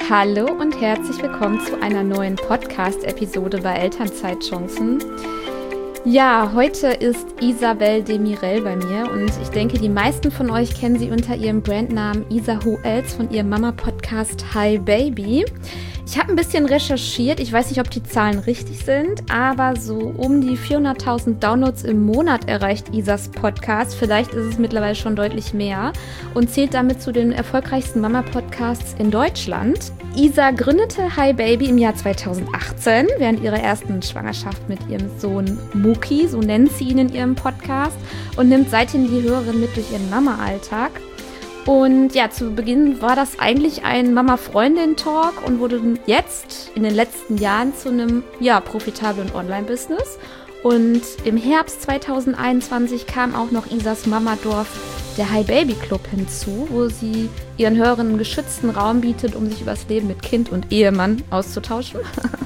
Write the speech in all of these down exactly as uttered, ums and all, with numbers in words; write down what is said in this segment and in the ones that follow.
Hallo und herzlich willkommen zu einer neuen Podcast-Episode bei Elternzeitchancen. Ja, heute ist Isabel Demirel bei mir und ich denke, die meisten von euch kennen sie unter ihrem Brandnamen Isa Who Else von ihrem Mama-Podcast Hi Baby. Ich habe ein bisschen recherchiert, ich weiß nicht, ob die Zahlen richtig sind, aber so um die vierhunderttausend Downloads im Monat erreicht Isas Podcast. Vielleicht ist es mittlerweile schon deutlich mehr und zählt damit zu den erfolgreichsten Mama-Podcasts in Deutschland. Isa gründete Hi Baby im Jahr zweitausendachtzehn, während ihrer ersten Schwangerschaft mit ihrem Sohn Muki, so nennt sie ihn in ihrem Podcast, und nimmt seitdem die Hörerin mit durch ihren Mama-Alltag. Und ja, zu Beginn war das eigentlich ein Mama-Freundin-Talk und wurde jetzt in den letzten Jahren zu einem, ja, profitablen Online-Business. Und im Herbst zweitausendeinundzwanzig kam auch noch Isas Mamadorf, der Hi Baby Club, hinzu, wo sie ihren Hörerinnen einen geschützten Raum bietet, um sich über das Leben mit Kind und Ehemann auszutauschen.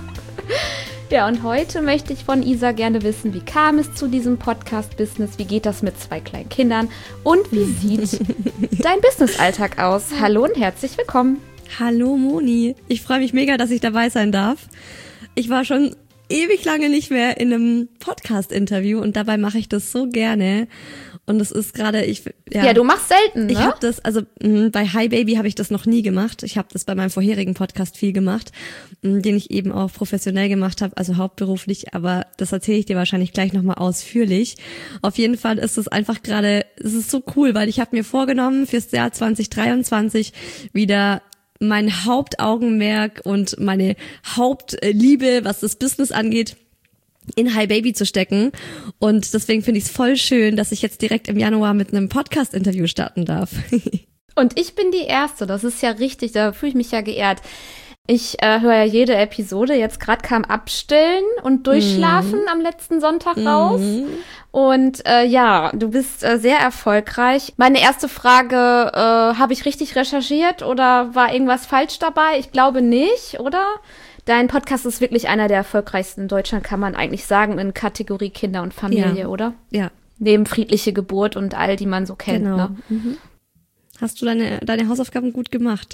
Ja, und heute möchte ich von Isa gerne wissen, wie kam es zu diesem Podcast-Business, wie geht das mit zwei kleinen Kindern und wie sieht dein Business-Alltag aus? Hallo und herzlich willkommen. Hallo Moni, ich freue mich mega, dass ich dabei sein darf. Ich war schon ewig lange nicht mehr in einem Podcast-Interview und dabei mache ich das so gerne. Und das ist gerade, ich ja, ja, du machst selten, ne? Ich habe das, also mh, bei Hi Baby habe ich das noch nie gemacht. Ich habe das bei meinem vorherigen Podcast viel gemacht, mh, den ich eben auch professionell gemacht habe, also hauptberuflich. Aber das erzähle ich dir wahrscheinlich gleich nochmal ausführlich. Auf jeden Fall ist es einfach gerade, es ist so cool, weil ich habe mir vorgenommen, fürs Jahr zwanzig dreiundzwanzig wieder mein Hauptaugenmerk und meine Hauptliebe, was das Business angeht, in Hi Baby zu stecken. Und deswegen finde ich es voll schön, dass ich jetzt direkt im Januar mit einem Podcast-Interview starten darf. Und ich bin die Erste, das ist ja richtig, da fühle ich mich ja geehrt. Ich äh, höre ja jede Episode, jetzt gerade kam Abstillen und Durchschlafen mm. am letzten Sonntag raus. Mm. Und äh, ja, du bist äh, sehr erfolgreich. Meine erste Frage, äh, habe ich richtig recherchiert oder war irgendwas falsch dabei? Ich glaube nicht, oder? Dein Podcast ist wirklich einer der erfolgreichsten in Deutschland, kann man eigentlich sagen, in Kategorie Kinder und Familie, ja. oder? Ja. Neben friedliche Geburt und all, die man so kennt. Genau. Ne? Mhm. Hast du deine, deine Hausaufgaben gut gemacht?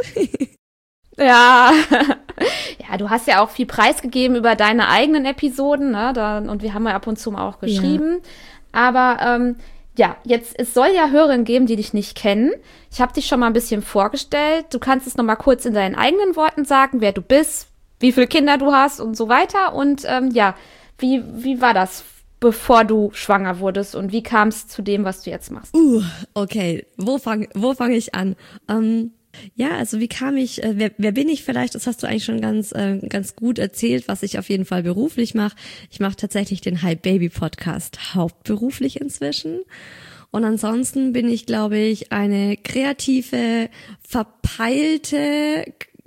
Ja. Ja, du hast ja auch viel preisgegeben über deine eigenen Episoden, ne? Da, und wir haben ja ab und zu mal auch geschrieben. Ja. Aber ähm, ja, jetzt, es soll ja Hörerinnen geben, die dich nicht kennen. Ich habe dich schon mal ein bisschen vorgestellt. Du kannst es noch mal kurz in deinen eigenen Worten sagen, wer du bist, wie viele Kinder du hast und so weiter. Und ähm, ja, wie, wie war das, bevor du schwanger wurdest und wie kam es zu dem, was du jetzt machst? Uh, okay, wo fange wo fang ich an? Ähm, ja, also wie kam ich, äh, wer, wer bin ich vielleicht? Das hast du eigentlich schon ganz äh, ganz gut erzählt, was ich auf jeden Fall beruflich mache. Ich mache tatsächlich den Hi Baby Podcast hauptberuflich inzwischen. Und ansonsten bin ich, glaube ich, eine kreative, verpeilte,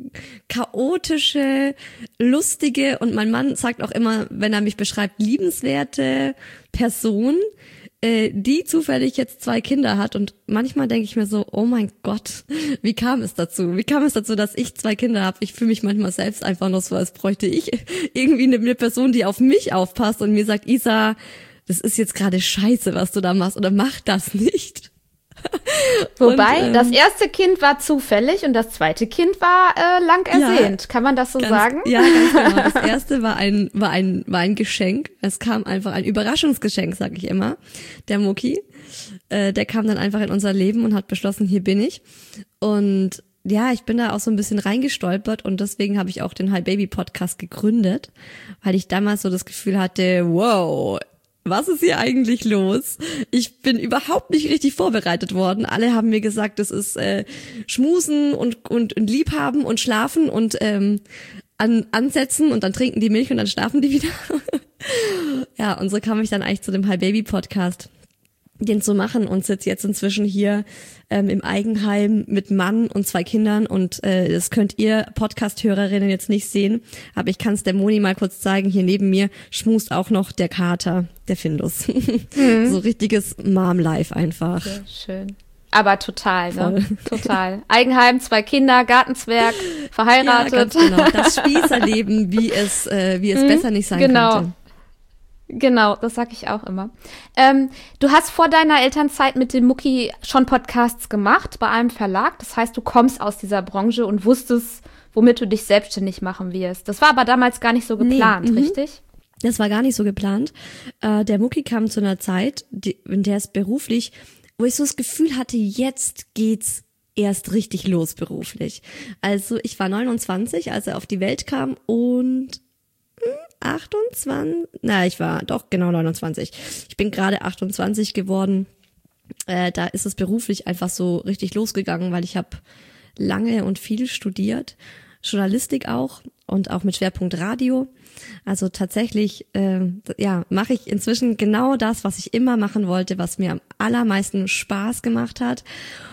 chaotische, lustige und mein Mann sagt auch immer, wenn er mich beschreibt, liebenswerte Person, äh, die zufällig jetzt zwei Kinder hat und manchmal denke ich mir so, oh mein Gott, wie kam es dazu? Wie kam es dazu, dass ich zwei Kinder habe? Ich fühle mich manchmal selbst einfach noch so, als bräuchte ich irgendwie eine, eine Person, die auf mich aufpasst und mir sagt, Isa, das ist jetzt gerade scheiße, was du da machst oder mach das nicht. Wobei, und, ähm, das erste Kind war zufällig und das zweite Kind war äh, lang ersehnt. Ja, kann man das so ganz, sagen? Ja, ganz genau. Das erste war ein, war ein, war ein Geschenk. Es kam einfach ein Überraschungsgeschenk, sag ich immer. Der Muki, äh, der kam dann einfach in unser Leben und hat beschlossen, hier bin ich. Und ja, ich bin da auch so ein bisschen reingestolpert und deswegen habe ich auch den Hi Baby Podcast gegründet, weil ich damals so das Gefühl hatte, wow, was ist hier eigentlich los? Ich bin überhaupt nicht richtig vorbereitet worden. Alle haben mir gesagt, das ist äh, Schmusen und, und, und Liebhaben und Schlafen und ähm, an, ansetzen und dann trinken die Milch und dann schlafen die wieder. Ja, und so kam ich dann eigentlich zu dem Hi Baby Podcast, den zu machen und sitze jetzt inzwischen hier ähm, im Eigenheim mit Mann und zwei Kindern und äh, das könnt ihr Podcast-Hörerinnen jetzt nicht sehen, aber ich kann es der Moni mal kurz zeigen. Hier neben mir schmust auch noch der Kater, der Findus. Mhm. So richtiges Mom-Life einfach. Sehr schön. Aber total, ne? Voll. Total. Eigenheim, zwei Kinder, Gartenzwerg, verheiratet. Ja, ganz genau. Das Spießerleben, wie es, äh, wie es mhm, besser nicht sein genau. könnte. Genau, das sag ich auch immer. Ähm, du hast vor deiner Elternzeit mit dem Muki schon Podcasts gemacht bei einem Verlag. Das heißt, du kommst aus dieser Branche und wusstest, womit du dich selbstständig machen wirst. Das war aber damals gar nicht so geplant, nee, richtig? Das war gar nicht so geplant. Äh, der Mucki kam zu einer Zeit, die, in der es beruflich, wo ich so das Gefühl hatte, jetzt geht's erst richtig los beruflich. Also ich war neunundzwanzig, als er auf die Welt kam und achtundzwanzig, na, ich war doch genau neunundzwanzig. Ich bin gerade achtundzwanzig geworden. Äh, da ist es beruflich einfach so richtig losgegangen, weil ich habe lange und viel studiert, Journalistik auch und auch mit Schwerpunkt Radio. Also tatsächlich, äh, ja, mache ich inzwischen genau das, was ich immer machen wollte, was mir am allermeisten Spaß gemacht hat.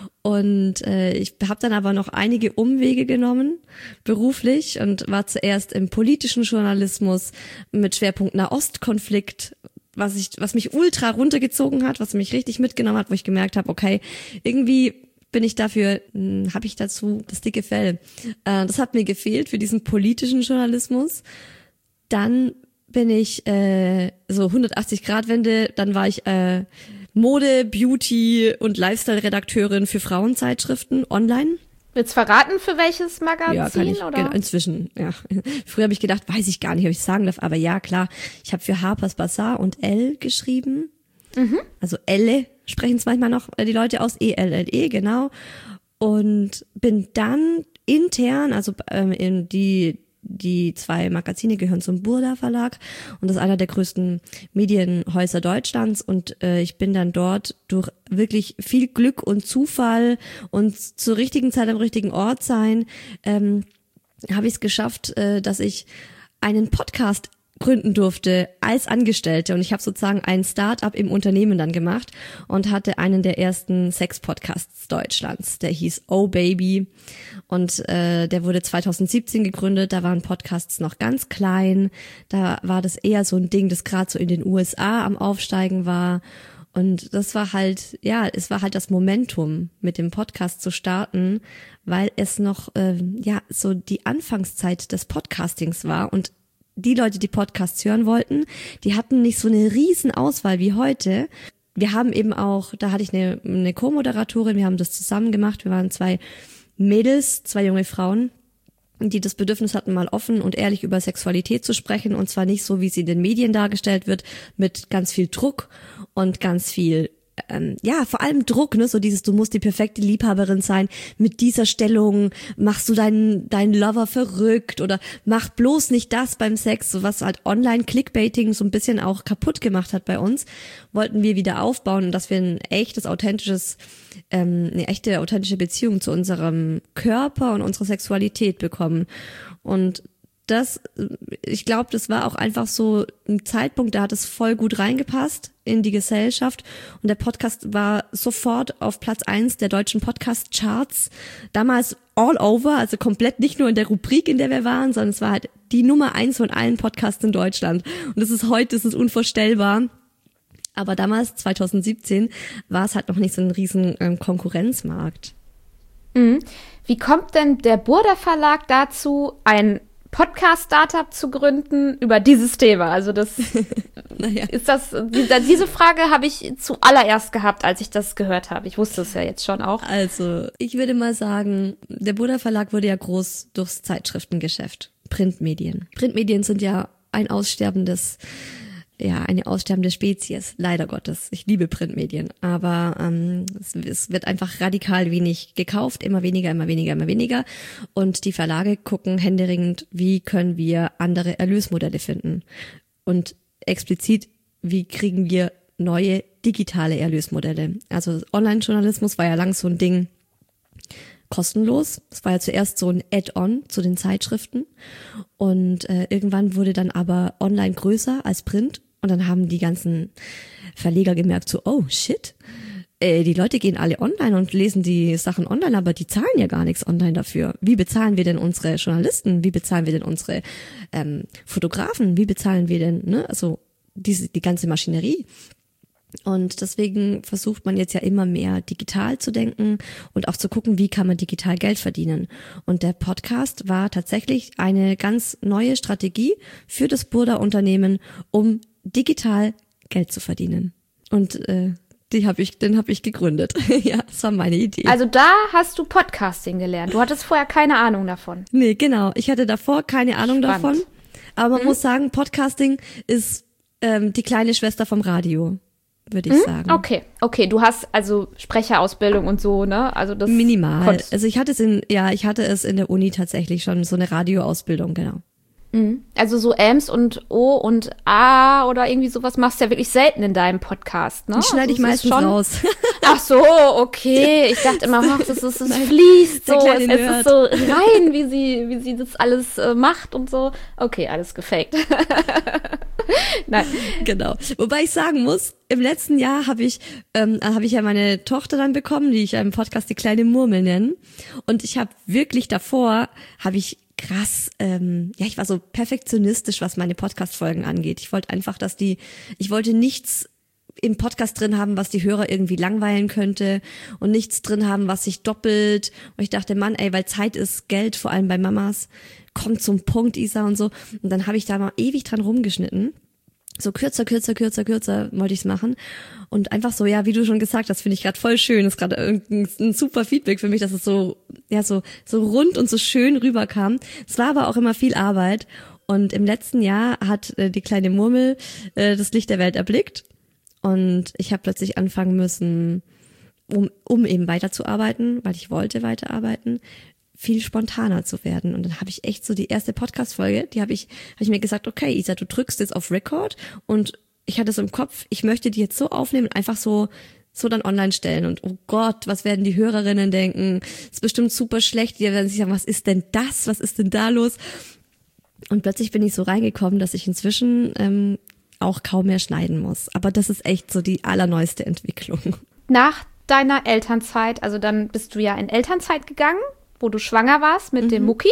Und äh, ich habe dann aber noch einige Umwege genommen, beruflich, und war zuerst im politischen Journalismus mit Schwerpunkt Nahostkonflikt, was ich, was mich ultra runtergezogen hat, was mich richtig mitgenommen hat, wo ich gemerkt habe, okay, irgendwie bin ich dafür, habe ich dazu das dicke Fell. Äh, das hat mir gefehlt für diesen politischen Journalismus. Dann bin ich äh, so hundertachtzig Grad Wende, dann war ich äh, Mode, Beauty und Lifestyle-Redakteurin für Frauenzeitschriften online. Willst du verraten, für welches Magazin? Ja, kann ich, oder? Genau, inzwischen, ja. Früher habe ich gedacht, weiß ich gar nicht, ob ich sagen darf, aber ja, klar. Ich habe für Harper's Bazaar und Elle geschrieben. Mhm. Also Elle sprechen es manchmal noch die Leute aus, E L L E, genau. Und bin dann intern, also ähm, in die Die zwei Magazine gehören zum Burda Verlag und das ist einer der größten Medienhäuser Deutschlands, und äh, ich bin dann dort durch wirklich viel Glück und Zufall und zur richtigen Zeit am richtigen Ort sein, ähm, habe ich es geschafft, äh, dass ich einen Podcast gründen durfte als Angestellte, und ich habe sozusagen ein Start-up im Unternehmen dann gemacht und hatte einen der ersten Sex-Podcasts Deutschlands, der hieß Oh Baby, und äh, der wurde zweitausendsiebzehn gegründet. Da waren Podcasts noch ganz klein, da war das eher so ein Ding, das gerade so in den U S A am Aufsteigen war, und das war halt, ja, es war halt das Momentum, mit dem Podcast zu starten, weil es noch, äh, ja, so die Anfangszeit des Podcastings war, und die Leute, die Podcasts hören wollten, die hatten nicht so eine riesen Auswahl wie heute. Wir haben eben auch, da hatte ich eine, eine Co-Moderatorin, wir haben das zusammen gemacht, wir waren zwei Mädels, zwei junge Frauen, die das Bedürfnis hatten, mal offen und ehrlich über Sexualität zu sprechen, und zwar nicht so, wie sie in den Medien dargestellt wird, mit ganz viel Druck und ganz viel Ähm, ja, vor allem Druck, ne, so dieses, du musst die perfekte Liebhaberin sein, mit dieser Stellung machst du deinen deinen Lover verrückt, oder mach bloß nicht das beim Sex, so was halt Online-Clickbaiting so ein bisschen auch kaputt gemacht hat bei uns, wollten wir wieder aufbauen, und dass wir ein echtes, authentisches, ähm, eine echte, authentische Beziehung zu unserem Körper und unserer Sexualität bekommen. Und das, ich glaube, das war auch einfach so ein Zeitpunkt, da hat es voll gut reingepasst in die Gesellschaft, und der Podcast war sofort auf Platz eins der deutschen Podcast-Charts, damals all over, also komplett nicht nur in der Rubrik, in der wir waren, sondern es war halt die Nummer eins von allen Podcasts in Deutschland, und das ist heute, das ist unvorstellbar. Aber damals, zweitausendsiebzehn, war es halt noch nicht so ein riesen ähm, Konkurrenzmarkt. Mhm. Wie kommt denn der Burda Verlag dazu, ein Podcast-Startup zu gründen über dieses Thema? Also das naja. ist das, diese Frage habe ich zuallererst gehabt, als ich das gehört habe. Ich wusste es ja jetzt schon auch. Also, ich würde mal sagen, der Burda Verlag wurde ja groß durchs Zeitschriftengeschäft. Printmedien. Printmedien sind ja ein aussterbendes ja, eine aussterbende Spezies, leider Gottes. Ich liebe Printmedien, aber ähm, es, es wird einfach radikal wenig gekauft, immer weniger, immer weniger, immer weniger. Und die Verlage gucken händeringend, wie können wir andere Erlösmodelle finden. Und explizit, wie kriegen wir neue digitale Erlösmodelle. Also Online-Journalismus war ja lang so ein Ding, kostenlos. Es war ja zuerst so ein Add-on zu den Zeitschriften. Und äh, irgendwann wurde dann aber online größer als Print. Und dann haben die ganzen Verleger gemerkt, so, oh shit, äh, die Leute gehen alle online und lesen die Sachen online, aber die zahlen ja gar nichts online dafür. Wie bezahlen wir denn unsere Journalisten? Wie bezahlen wir denn unsere ähm, Fotografen? Wie bezahlen wir denn, ne, also diese die ganze Maschinerie? Und deswegen versucht man jetzt ja immer mehr digital zu denken und auch zu gucken, wie kann man digital Geld verdienen. Und der Podcast war tatsächlich eine ganz neue Strategie für das Burda-Unternehmen, um digital Geld zu verdienen. Und äh, Die hab ich, den habe ich gegründet. Ja, das war meine Idee. Also da hast du Podcasting gelernt. Du hattest vorher keine Ahnung davon. Nee, genau. Ich hatte davor keine Ahnung Spannend. davon. Aber man Mhm. muss sagen, Podcasting ist ähm, die kleine Schwester vom Radio, würde ich Mhm. sagen. Okay, okay. Du hast also Sprecherausbildung und so, ne? Also das Minimal. konntest- Also ich hatte es in, ja, ich hatte es in der Uni tatsächlich schon, so eine Radioausbildung, genau. Mhm. Also so Ms und O und A oder irgendwie sowas machst du ja wirklich selten in deinem Podcast, ne? Die schneide Also ich es ist meistens schon- raus. Ach so, okay. Ich dachte immer, ach, das, ist, das fließt der so. Es, kleine es Nerd. ist so rein, wie sie, wie sie das alles äh, macht und so. Okay, alles gefaked. Nein. Genau. Wobei ich sagen muss, im letzten Jahr habe ich ähm, habe ich ja meine Tochter dann bekommen, die ich ja im Podcast die kleine Murmel nenne. Und ich habe wirklich davor, habe ich krass, ähm, ja, ich war so perfektionistisch, was meine Podcast-Folgen angeht. Ich wollte einfach, dass die, ich wollte nichts im Podcast drin haben, was die Hörer irgendwie langweilen könnte und nichts drin haben, was sich doppelt. Und ich dachte, Mann, ey, weil Zeit ist Geld, vor allem bei Mamas, kommt zum Punkt, Isa und so. Und dann habe ich da mal ewig dran rumgeschnitten. So kürzer, kürzer, kürzer, kürzer wollte ich's machen. Und einfach so, ja, wie du schon gesagt hast, finde ich gerade voll schön. Das ist gerade ein, ein super Feedback für mich, dass es so, ja, so, so rund und so schön rüberkam. Es war aber auch immer viel Arbeit. Und im letzten Jahr hat äh, die kleine Murmel äh, das Licht der Welt erblickt. Und ich habe plötzlich anfangen müssen, um, um eben weiterzuarbeiten, weil ich wollte weiterarbeiten, viel spontaner zu werden. Und dann habe ich echt so die erste Podcast-Folge, die habe ich, habe ich mir gesagt, okay, Isa, du drückst jetzt auf Record und ich hatte so im Kopf, ich möchte die jetzt so aufnehmen und einfach so, so dann online stellen. Und oh Gott, was werden die Hörerinnen denken? Ist bestimmt super schlecht. Die werden sich sagen, was ist denn das? Was ist denn da los? Und plötzlich bin ich so reingekommen, dass ich inzwischen ähm, auch kaum mehr schneiden muss. Aber das ist echt so die allerneueste Entwicklung. Nach deiner Elternzeit, also dann bist du ja in Elternzeit gegangen, wo du schwanger warst mit mhm. dem Mucki.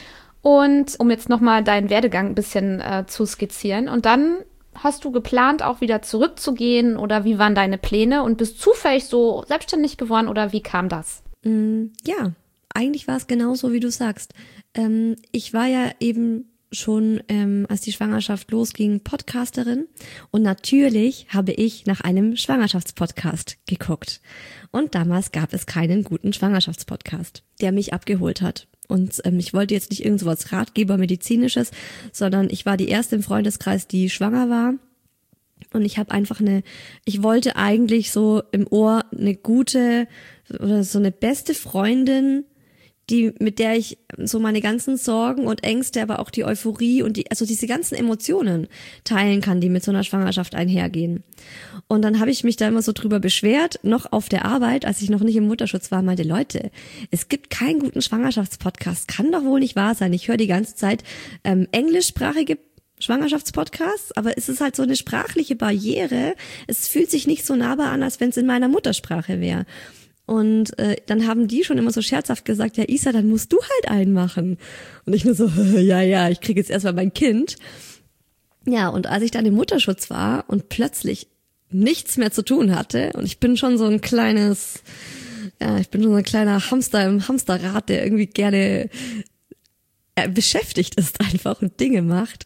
Und um jetzt nochmal deinen Werdegang ein bisschen äh, zu skizzieren. Und dann hast du geplant, auch wieder zurückzugehen oder wie waren deine Pläne und bist zufällig so selbstständig geworden oder wie kam das? Mm, ja, eigentlich war es genauso, wie du sagst. Ähm, ich war ja eben schon, ähm, als die Schwangerschaft losging, Podcasterin und natürlich habe ich nach einem Schwangerschaftspodcast geguckt. Und damals gab es keinen guten Schwangerschaftspodcast, der mich abgeholt hat. Und ähm, ich wollte jetzt nicht irgend so was Ratgeber-Medizinisches, sondern ich war die erste im Freundeskreis, die schwanger war. Und ich habe einfach eine, ich wollte eigentlich so im Ohr eine gute oder so eine beste Freundin, die, mit der ich so meine ganzen Sorgen und Ängste, aber auch die Euphorie und die, also diese ganzen Emotionen teilen kann, die mit so einer Schwangerschaft einhergehen. Und dann habe ich mich da immer so drüber beschwert, noch auf der Arbeit, als ich noch nicht im Mutterschutz war, meinte, Leute, es gibt keinen guten Schwangerschaftspodcast, kann doch wohl nicht wahr sein. Ich höre die ganze Zeit ähm, englischsprachige Schwangerschaftspodcasts, aber es ist halt so eine sprachliche Barriere. Es fühlt sich nicht so nahbar an, als wenn es in meiner Muttersprache wäre. Und äh, dann haben die schon immer so scherzhaft gesagt, ja Isa, dann musst du halt einen machen. Und ich nur so, ja, ja, ich kriege jetzt erstmal mein Kind. Ja, und als ich dann im Mutterschutz war und plötzlich nichts mehr zu tun hatte, und ich bin schon so ein kleines, ja, ich bin schon so ein kleiner Hamster im Hamsterrad, der irgendwie gerne äh, beschäftigt ist einfach und Dinge macht,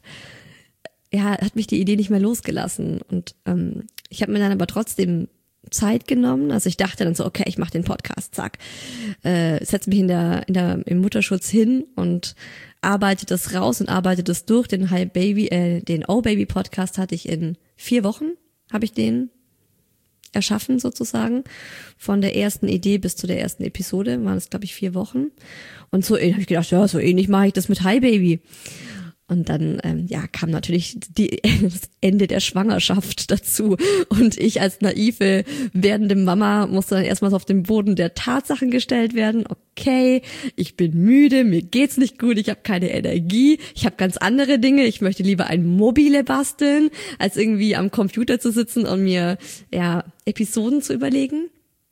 ja, hat mich die Idee nicht mehr losgelassen. Und ähm, ich habe mir dann aber trotzdem Zeit genommen. Also ich dachte dann so, okay, ich mache den Podcast, zack, äh, setze mich in der, in der, im Mutterschutz hin und arbeite das raus und arbeite das durch. Den Hi Baby, äh, den Oh Baby Podcast hatte ich in vier Wochen, habe ich den erschaffen sozusagen. Von der ersten Idee bis zu der ersten Episode waren es, glaube ich, vier Wochen. Und so habe ich gedacht, ja, so ähnlich mache ich das mit Hi Baby. Und dann ähm, ja kam natürlich die, das Ende der Schwangerschaft dazu und ich als naive werdende Mama musste dann erstmal so auf den Boden der Tatsachen gestellt werden. Okay, ich bin müde, mir geht's nicht gut, ich habe keine Energie, ich habe ganz andere Dinge, ich möchte lieber ein Mobile basteln, als irgendwie am Computer zu sitzen und mir ja Episoden zu überlegen.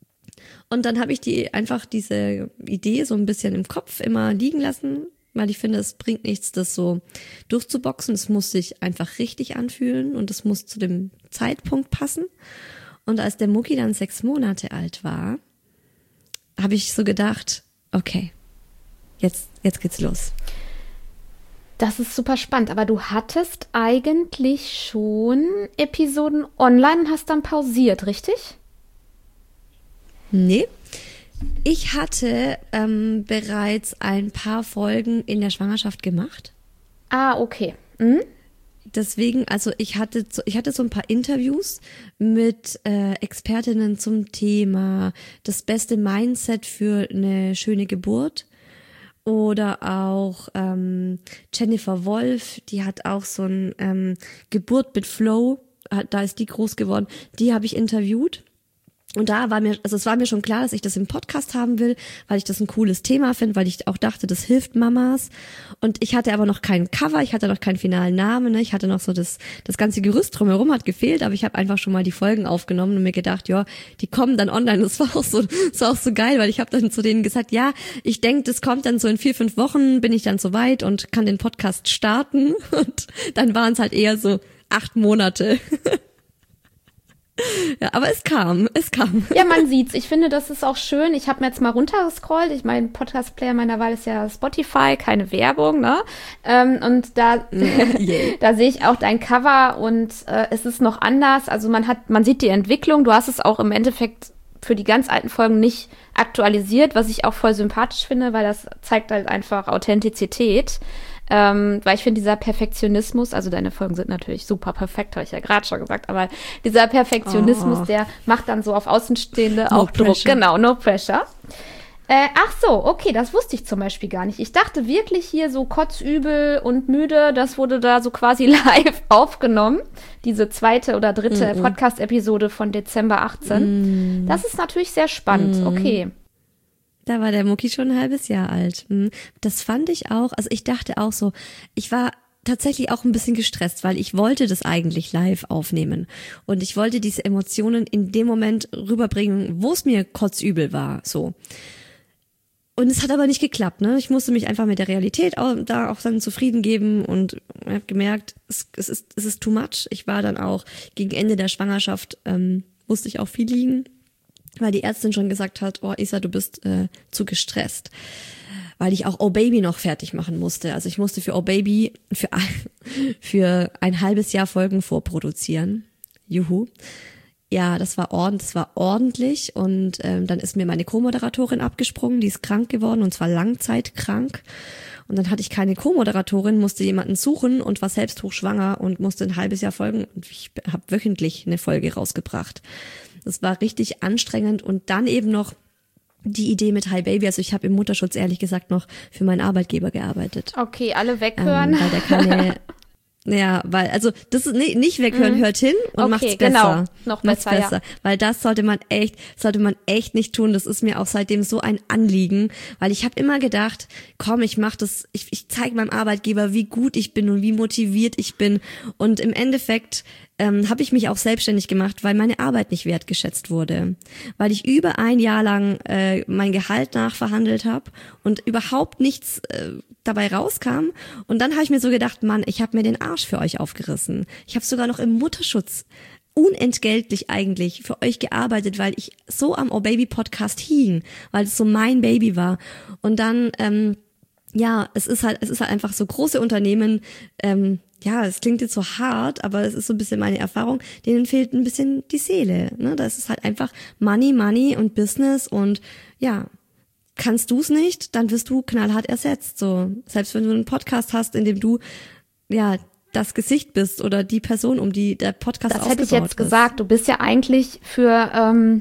Und dann habe ich die einfach diese Idee so ein bisschen im Kopf immer liegen lassen, weil ich finde, es bringt nichts, das so durchzuboxen. Es muss sich einfach richtig anfühlen und es muss zu dem Zeitpunkt passen. Und als der Mucki dann sechs Monate alt war, habe ich so gedacht, okay, jetzt, jetzt geht's los. Das ist super spannend, aber du hattest eigentlich schon Episoden online und hast dann pausiert, richtig? Nee. Ich hatte ähm, bereits ein paar Folgen in der Schwangerschaft gemacht. Ah, okay. Mhm. Deswegen, also ich hatte, ich hatte so ein paar Interviews mit äh, Expertinnen zum Thema das beste Mindset für eine schöne Geburt. Oder auch ähm, Jennifer Wolf, die hat auch so ein ähm, Geburt mit Flow, da ist die groß geworden, die habe ich interviewt. Und da war mir, also es war mir schon klar, dass ich das im Podcast haben will, weil ich das ein cooles Thema finde, weil ich auch dachte, das hilft Mamas. Und ich hatte aber noch kein Cover, ich hatte noch keinen finalen Namen, ne? Ich hatte noch so das, das ganze Gerüst drumherum hat gefehlt, aber ich habe einfach schon mal die Folgen aufgenommen und mir gedacht, ja, die kommen dann online. Das war auch so, das war auch so geil, weil ich habe dann zu denen gesagt, ja, ich denke, das kommt dann so in vier, fünf Wochen, bin ich dann so weit und kann den Podcast starten. Und dann waren es halt eher so acht Monate. Ja, aber es kam, es kam. Ja, man sieht's. Ich finde, das ist auch schön. Ich habe mir jetzt mal runtergescrollt. Ich mein Podcast-Player meiner Wahl ist ja Spotify, keine Werbung, ne? Ähm, und da, yeah. da sehe ich auch dein Cover und äh, es ist noch anders. Also man hat, man sieht die Entwicklung. Du hast es auch im Endeffekt für die ganz alten Folgen nicht aktualisiert, was ich auch voll sympathisch finde, weil das zeigt halt einfach Authentizität. Ähm, weil ich finde, dieser Perfektionismus, also deine Folgen sind natürlich super perfekt, habe ich ja gerade schon gesagt, aber dieser Perfektionismus, oh. der macht dann so auf Außenstehende no auch Druck. Pressure. Genau, no pressure. Äh, ach so, okay, das wusste ich zum Beispiel gar nicht. Ich dachte wirklich hier so kotzübel und müde, das wurde da so quasi live aufgenommen. Diese zweite oder dritte mm-mm. Podcast-Episode von Dezember achtzehn. Mm. Das ist natürlich sehr spannend, mm. okay. Da war der Mucki schon ein halbes Jahr alt. Das fand ich auch, also ich dachte auch so, ich war tatsächlich auch ein bisschen gestresst, weil ich wollte das eigentlich live aufnehmen. Und ich wollte diese Emotionen in dem Moment rüberbringen, wo es mir kotzübel war, so. Und es hat aber nicht geklappt, ne? Ich musste mich einfach mit der Realität auch, da auch dann zufrieden geben und habe gemerkt, es, es ist es ist too much. Ich war dann auch gegen Ende der Schwangerschaft, ähm, musste ich auch viel liegen, weil die Ärztin schon gesagt hat, oh Isa, du bist äh, zu gestresst. Weil ich auch Oh Baby noch fertig machen musste. Also ich musste für Oh Baby für ein, für ein halbes Jahr Folgen vorproduzieren. Juhu. Ja, das war ordentlich, das war ordentlich und ähm, dann ist mir meine Co-Moderatorin abgesprungen, die ist krank geworden und zwar langzeitkrank. Und dann hatte ich keine Co-Moderatorin, musste jemanden suchen und war selbst hochschwanger und musste ein halbes Jahr folgen. Und ich habe wöchentlich eine Folge rausgebracht. Das war richtig anstrengend und dann eben noch die Idee mit Hi Baby. Also ich habe im Mutterschutz ehrlich gesagt noch für meinen Arbeitgeber gearbeitet. Okay, alle weghören. Ähm, weil der keine, ja, weil, also das ist nee, nicht weghören, mm. hört hin und okay, macht's besser. Genau, noch macht's besser, besser. Ja. Weil das sollte man echt, sollte man echt nicht tun. Das ist mir auch seitdem so ein Anliegen, weil ich habe immer gedacht, komm, ich mach das, ich, ich zeige meinem Arbeitgeber, wie gut ich bin und wie motiviert ich bin. Und im Endeffekt ähm, habe ich mich auch selbstständig gemacht, weil meine Arbeit nicht wertgeschätzt wurde. Weil ich über ein Jahr lang äh, mein Gehalt nachverhandelt habe und überhaupt nichts äh, dabei rauskam. Und dann habe ich mir so gedacht, Mann, ich habe mir den Arsch für euch aufgerissen. Ich habe sogar noch im Mutterschutz unentgeltlich eigentlich für euch gearbeitet, weil ich so am Oh Baby Podcast hing, weil es so mein Baby war. Und dann, ähm, ja, es ist halt, es ist halt einfach so große Unternehmen, ähm, ja, es klingt jetzt so hart, aber es ist so ein bisschen meine Erfahrung, denen fehlt ein bisschen die Seele, ne? Das ist halt einfach Money, Money und Business und ja, kannst du es nicht, dann wirst du knallhart ersetzt, so. Selbst wenn du einen Podcast hast, in dem du, ja, das Gesicht bist oder die Person, um die der Podcast aufgebaut ist. Das hätte ich jetzt gesagt, du bist ja eigentlich für, ähm,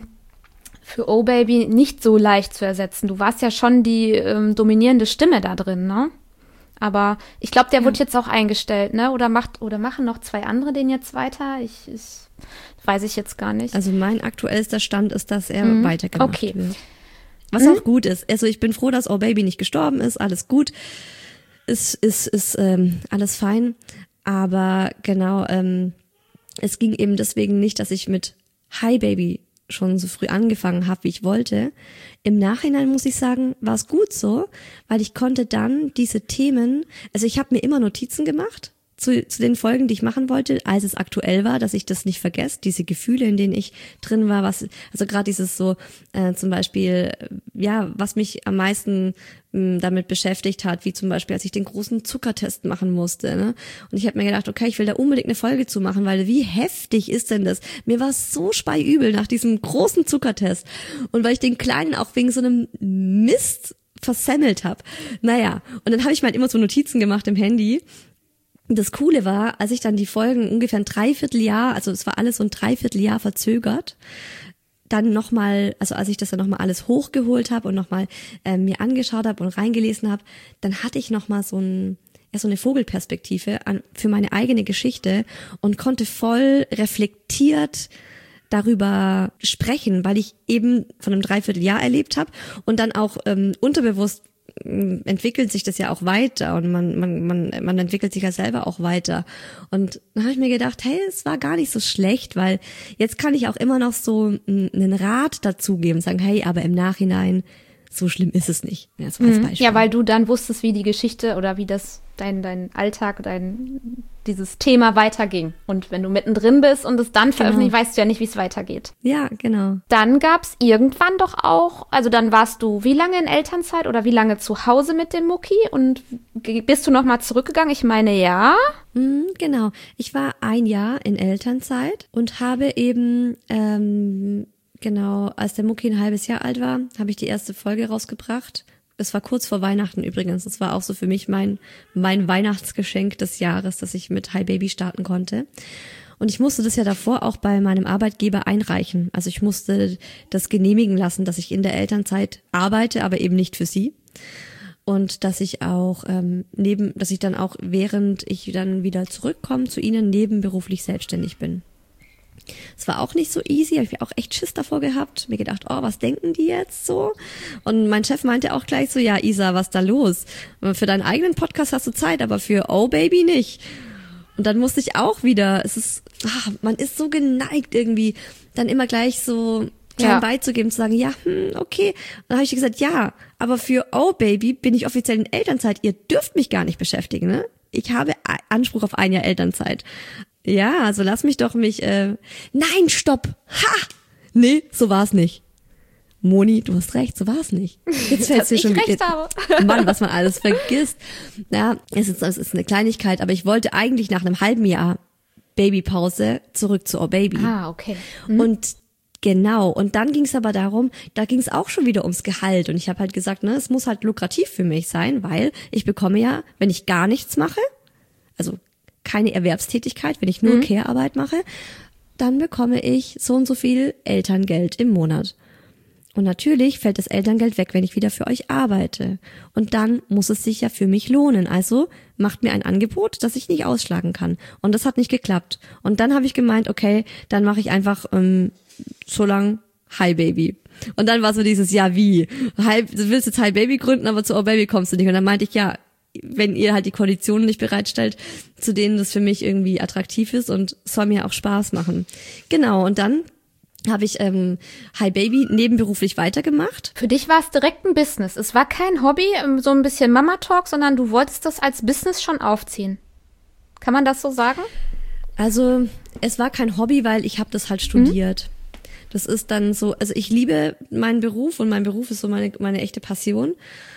für Oh Baby nicht so leicht zu ersetzen. Du warst ja schon die ähm, dominierende Stimme da drin, ne? Aber ich glaube, der ja. wird jetzt auch eingestellt, ne? Oder macht oder machen noch zwei andere den jetzt weiter? Ich, ich weiß ich jetzt gar nicht. Also mein aktuellster Stand ist, dass er mhm. weitergemacht okay. wird. Was mhm. auch gut ist. Also ich bin froh, dass Oh Baby nicht gestorben ist. Alles gut. Ist ist ist ähm, alles fein. Aber genau, ähm, es ging eben deswegen nicht, dass ich mit Hi Baby schon so früh angefangen habe, wie ich wollte. Im Nachhinein muss ich sagen, war es gut so, weil ich konnte dann diese Themen, also ich habe mir immer Notizen gemacht zu, zu den Folgen, die ich machen wollte, als es aktuell war, dass ich das nicht vergesse, diese Gefühle, in denen ich drin war, was, also gerade dieses so, äh, zum Beispiel, ja, was mich am meisten mh, damit beschäftigt hat, wie zum Beispiel, als ich den großen Zuckertest machen musste, ne? Und ich habe mir gedacht, okay, ich will da unbedingt eine Folge zu machen, weil wie heftig ist denn das? Mir war es so speiübel nach diesem großen Zuckertest. Und weil ich den Kleinen auch wegen so einem Mist versemmelt habe. Naja, und dann habe ich mal immer so Notizen gemacht im Handy. Das Coole war, als ich dann die Folgen ungefähr ein Dreivierteljahr, also es war alles so ein Dreivierteljahr verzögert, dann nochmal, also als ich das dann nochmal alles hochgeholt habe und nochmal äh, mir angeschaut habe und reingelesen habe, dann hatte ich nochmal so ein ja, so eine Vogelperspektive an, für meine eigene Geschichte und konnte voll reflektiert darüber sprechen, weil ich eben von einem Dreivierteljahr erlebt habe und dann auch ähm, unterbewusst ähm, entwickelt sich das ja auch weiter und man man man man entwickelt sich ja selber auch weiter und dann habe ich mir gedacht, hey, es war gar nicht so schlecht, weil jetzt kann ich auch immer noch so m, einen Rat dazu geben, sagen, hey, aber im Nachhinein so schlimm ist es nicht. Ja, so als Beispiel. Ja, weil du dann wusstest, wie die Geschichte oder wie das dein dein Alltag, dein dieses Thema weiterging. Und wenn du mittendrin bist und es dann Genau. veröffentlicht, weißt du ja nicht, wie es weitergeht. Ja, genau. Dann gab's irgendwann doch auch, also dann warst du wie lange in Elternzeit oder wie lange zu Hause mit dem Mucki und g- bist du nochmal zurückgegangen? Ich meine, ja. Mhm, genau. Ich war ein Jahr in Elternzeit und habe eben, ähm, genau, als der Mucki ein halbes Jahr alt war, habe ich die erste Folge rausgebracht. Es war kurz vor Weihnachten übrigens. Das war auch so für mich mein mein Weihnachtsgeschenk des Jahres, dass ich mit Hi Baby starten konnte. Und ich musste das ja davor auch bei meinem Arbeitgeber einreichen. Also ich musste das genehmigen lassen, dass ich in der Elternzeit arbeite, aber eben nicht für sie. Und dass ich auch ähm, neben, dass ich dann auch während ich dann wieder zurückkomme zu ihnen nebenberuflich selbstständig bin. Es war auch nicht so easy, habe ich mir auch echt Schiss davor gehabt, mir gedacht, oh, was denken die jetzt so? Und mein Chef meinte auch gleich so, ja, Isa, was da los? Für deinen eigenen Podcast hast du Zeit, aber für Oh Baby nicht. Und dann musste ich auch wieder, es ist, ach, man ist so geneigt irgendwie, dann immer gleich so klein Ja. beizugeben, zu sagen, ja, hm, okay. Und dann habe ich gesagt, ja, aber für Oh Baby bin ich offiziell in Elternzeit, ihr dürft mich gar nicht beschäftigen, ne? Ich habe Anspruch auf ein Jahr Elternzeit. Ja, also lass mich doch mich, äh, nein, stopp, ha, nee, so war's nicht. Moni, du hast recht, so war's nicht. Jetzt fällt's dir ich schon recht wieder. habe. Mann, was man alles vergisst. Ja, es ist, es ist eine Kleinigkeit, aber ich wollte eigentlich nach einem halben Jahr Babypause zurück zu Oh Baby. Ah, okay. Und genau, und dann ging es aber darum, da ging es auch schon wieder ums Gehalt. Und ich habe halt gesagt, ne, es muss halt lukrativ für mich sein, weil ich bekomme ja, wenn ich gar nichts mache, also keine Erwerbstätigkeit, wenn ich nur Mhm. Care-Arbeit mache, dann bekomme ich so und so viel Elterngeld im Monat. Und natürlich fällt das Elterngeld weg, wenn ich wieder für euch arbeite. Und dann muss es sich ja für mich lohnen. Also macht mir ein Angebot, das ich nicht ausschlagen kann. Und das hat nicht geklappt. Und dann habe ich gemeint, okay, dann mache ich einfach ähm, so lang Hi Baby. Und dann war so dieses, ja wie? Hi, du willst jetzt Hi Baby gründen, aber zu Oh Baby kommst du nicht. Und dann meinte ich, ja, wenn ihr halt die Konditionen nicht bereitstellt, zu denen das für mich irgendwie attraktiv ist und soll mir auch Spaß machen. Genau, und dann habe ich ähm, Hi Baby nebenberuflich weitergemacht. Für dich war es direkt ein Business. Es war kein Hobby, ähm, so ein bisschen Mama-Talk, sondern du wolltest das als Business schon aufziehen. Kann man das so sagen? Also es war kein Hobby, weil ich habe das halt studiert. Mhm. Das ist dann so, also ich liebe meinen Beruf und mein Beruf ist so meine, meine echte Passion.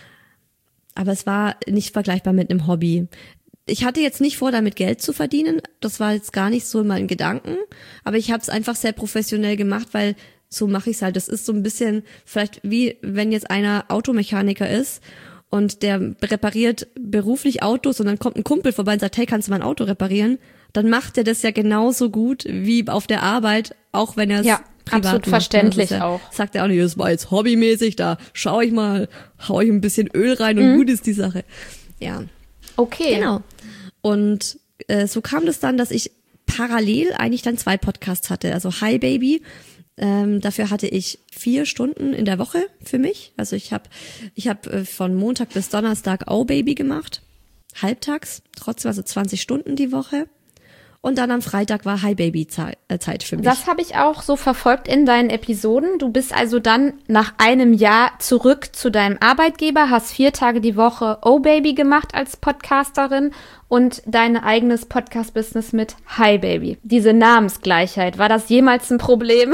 Aber es war nicht vergleichbar mit einem Hobby. Ich hatte jetzt nicht vor, damit Geld zu verdienen. Das war jetzt gar nicht so in meinen Gedanken. Aber ich habe es einfach sehr professionell gemacht, weil so mache ich es halt. Das ist so ein bisschen vielleicht wie, wenn jetzt einer Automechaniker ist und der repariert beruflich Autos und dann kommt ein Kumpel vorbei und sagt, hey, kannst du mein Auto reparieren? Dann macht er das ja genauso gut wie auf der Arbeit, auch wenn er es Ja, privat absolut macht. verständlich ja, auch. Sagt er auch nicht, das war jetzt hobbymäßig, da schau ich mal, hau ich ein bisschen Öl rein und Mhm. gut ist die Sache. Ja, Okay. genau. Und äh, so kam das dann, dass ich parallel eigentlich dann zwei Podcasts hatte. Also Hi Baby, ähm, dafür hatte ich vier Stunden in der Woche für mich. Also ich habe ich hab, äh, von Montag bis Donnerstag Oh Baby gemacht, halbtags, trotzdem also zwanzig Stunden die Woche. Und dann am Freitag war Hi Baby Zeit, äh, Zeit für mich. Das habe ich auch so verfolgt in deinen Episoden. Du bist also dann nach einem Jahr zurück zu deinem Arbeitgeber, hast vier Tage die Woche Oh Baby gemacht als Podcasterin und dein eigenes Podcast-Business mit Hi Baby. Diese Namensgleichheit, war das jemals ein Problem?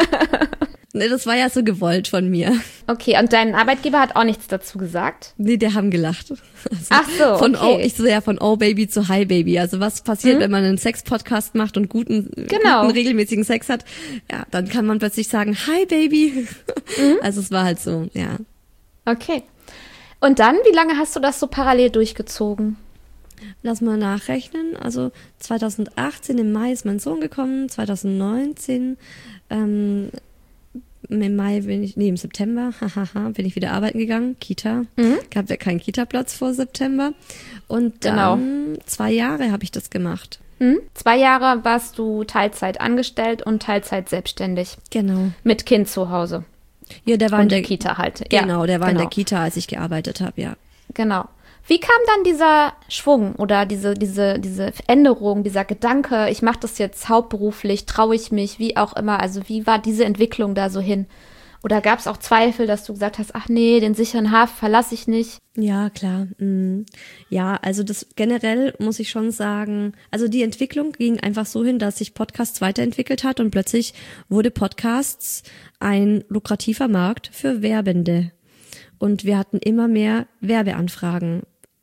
Nee, das war ja so gewollt von mir. Okay, und dein Arbeitgeber hat auch nichts dazu gesagt? Nee, der haben gelacht. Also Ach so, von okay. Oh, ich so ja von Oh Baby zu Hi Baby. Also was passiert, mhm. wenn man einen Sex-Podcast macht und guten, genau. guten, regelmäßigen Sex hat? Ja, dann kann man plötzlich sagen, Hi Baby. Mhm. Also es war halt so, ja. Okay. Und dann, wie lange hast du das so parallel durchgezogen? Lass mal nachrechnen. Also zwanzig achtzehn im Mai ist mein Sohn gekommen, zwanzig neunzehn ähm, im Mai bin ich, nee, im September, hahaha, bin ich wieder arbeiten gegangen, Kita. Mhm. Gab ja keinen Kita-Platz vor September. Und dann genau. zwei Jahre habe ich das gemacht. Mhm. Zwei Jahre warst du Teilzeit angestellt und Teilzeit selbstständig. Genau. Mit Kind zu Hause. Ja, der war und in der Kita halt. Genau, ja, der war genau. in der Kita, als ich gearbeitet habe, ja. Genau. Wie kam dann dieser Schwung oder diese diese diese Änderung, dieser Gedanke, ich mache das jetzt hauptberuflich, traue ich mich, wie auch immer, also wie war diese Entwicklung da so hin? Oder gab es auch Zweifel, dass du gesagt hast, ach nee, den sicheren Hafen verlasse ich nicht? Ja, klar. Mhm. Ja, also das generell muss ich schon sagen, also die Entwicklung ging einfach so hin, dass sich Podcasts weiterentwickelt hat und plötzlich wurde Podcasts ein lukrativer Markt für Werbende. Und wir hatten immer mehr Werbeanfragen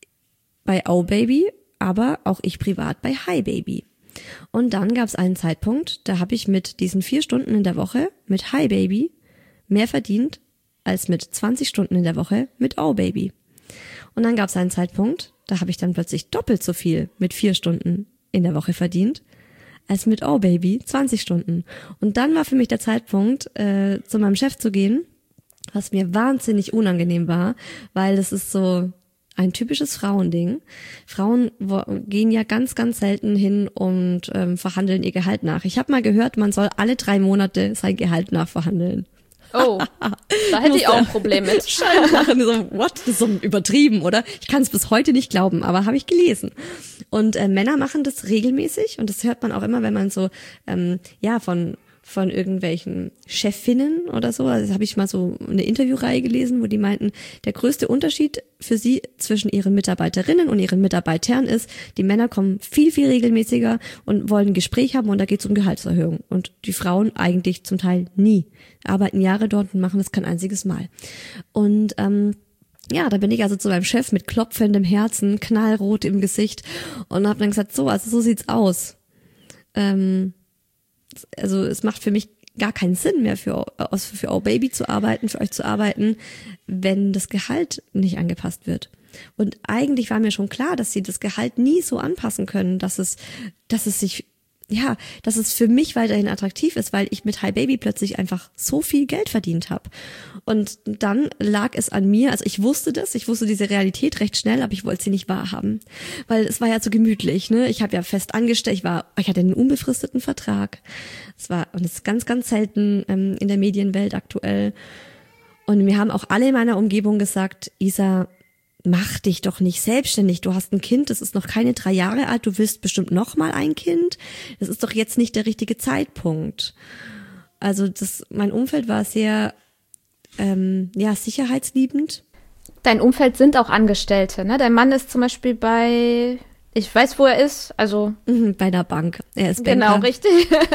bei Oh Baby, aber auch ich privat bei Hi Baby. Und dann gab es einen Zeitpunkt, da habe ich mit diesen vier Stunden in der Woche mit Hi Baby mehr verdient als mit zwanzig Stunden in der Woche mit Oh Baby. Und dann gab es einen Zeitpunkt, da habe ich dann plötzlich doppelt so viel mit vier Stunden in der Woche verdient als mit Oh Baby zwanzig Stunden. Und dann war für mich der Zeitpunkt, äh, zu meinem Chef zu gehen, was mir wahnsinnig unangenehm war, weil das ist so ein typisches Frauending. Frauen wo, gehen ja ganz, ganz selten hin und ähm, verhandeln ihr Gehalt nach. Ich habe mal gehört, man soll alle drei Monate sein Gehalt nachverhandeln. Oh, da hätte ich auch ein Problem mit. Scheinlachen, so, what? Das ist so übertrieben, oder? Ich kann es bis heute nicht glauben, aber habe ich gelesen. Und äh, Männer machen das regelmäßig und das hört man auch immer, wenn man so, ähm, ja, von von irgendwelchen Chefinnen oder so. Also habe ich mal so eine Interviewreihe gelesen, wo die meinten, der größte Unterschied für sie zwischen ihren Mitarbeiterinnen und ihren Mitarbeitern ist, die Männer kommen viel, viel regelmäßiger und wollen ein Gespräch haben und da geht es um Gehaltserhöhung. Und die Frauen eigentlich zum Teil nie. Arbeiten Jahre dort und machen das kein einziges Mal. Und ähm, ja, da bin ich also zu meinem Chef mit klopfendem Herzen, knallrot im Gesicht und habe dann gesagt, so, also so sieht's aus. Ähm, also es macht für mich gar keinen Sinn mehr für für Oh Baby zu arbeiten, für euch zu arbeiten, wenn das Gehalt nicht angepasst wird. Und eigentlich war mir schon klar, dass sie das Gehalt nie so anpassen können, dass es dass es sich ja, dass es für mich weiterhin attraktiv ist, weil ich mit Hi Baby plötzlich einfach so viel Geld verdient habe. Und dann lag es an mir, also ich wusste das, ich wusste diese Realität recht schnell, aber ich wollte sie nicht wahrhaben, weil es war ja so gemütlich, ne? Ich habe ja fest angestellt, ich war, ich hatte einen unbefristeten Vertrag. Es war, und das ist ganz, ganz selten ähm, in der Medienwelt aktuell. Und mir haben auch alle in meiner Umgebung gesagt, Isa, mach dich doch nicht selbstständig. Du hast ein Kind, das ist noch keine drei Jahre alt. Du willst bestimmt noch mal ein Kind. Das ist doch jetzt nicht der richtige Zeitpunkt. Also das, mein Umfeld war sehr, ähm, ja, sicherheitsliebend. Dein Umfeld sind auch Angestellte, ne? Dein Mann ist zum Beispiel bei, ich weiß, wo er ist, also mhm, bei der Bank. Er ist Banker. Genau, richtig.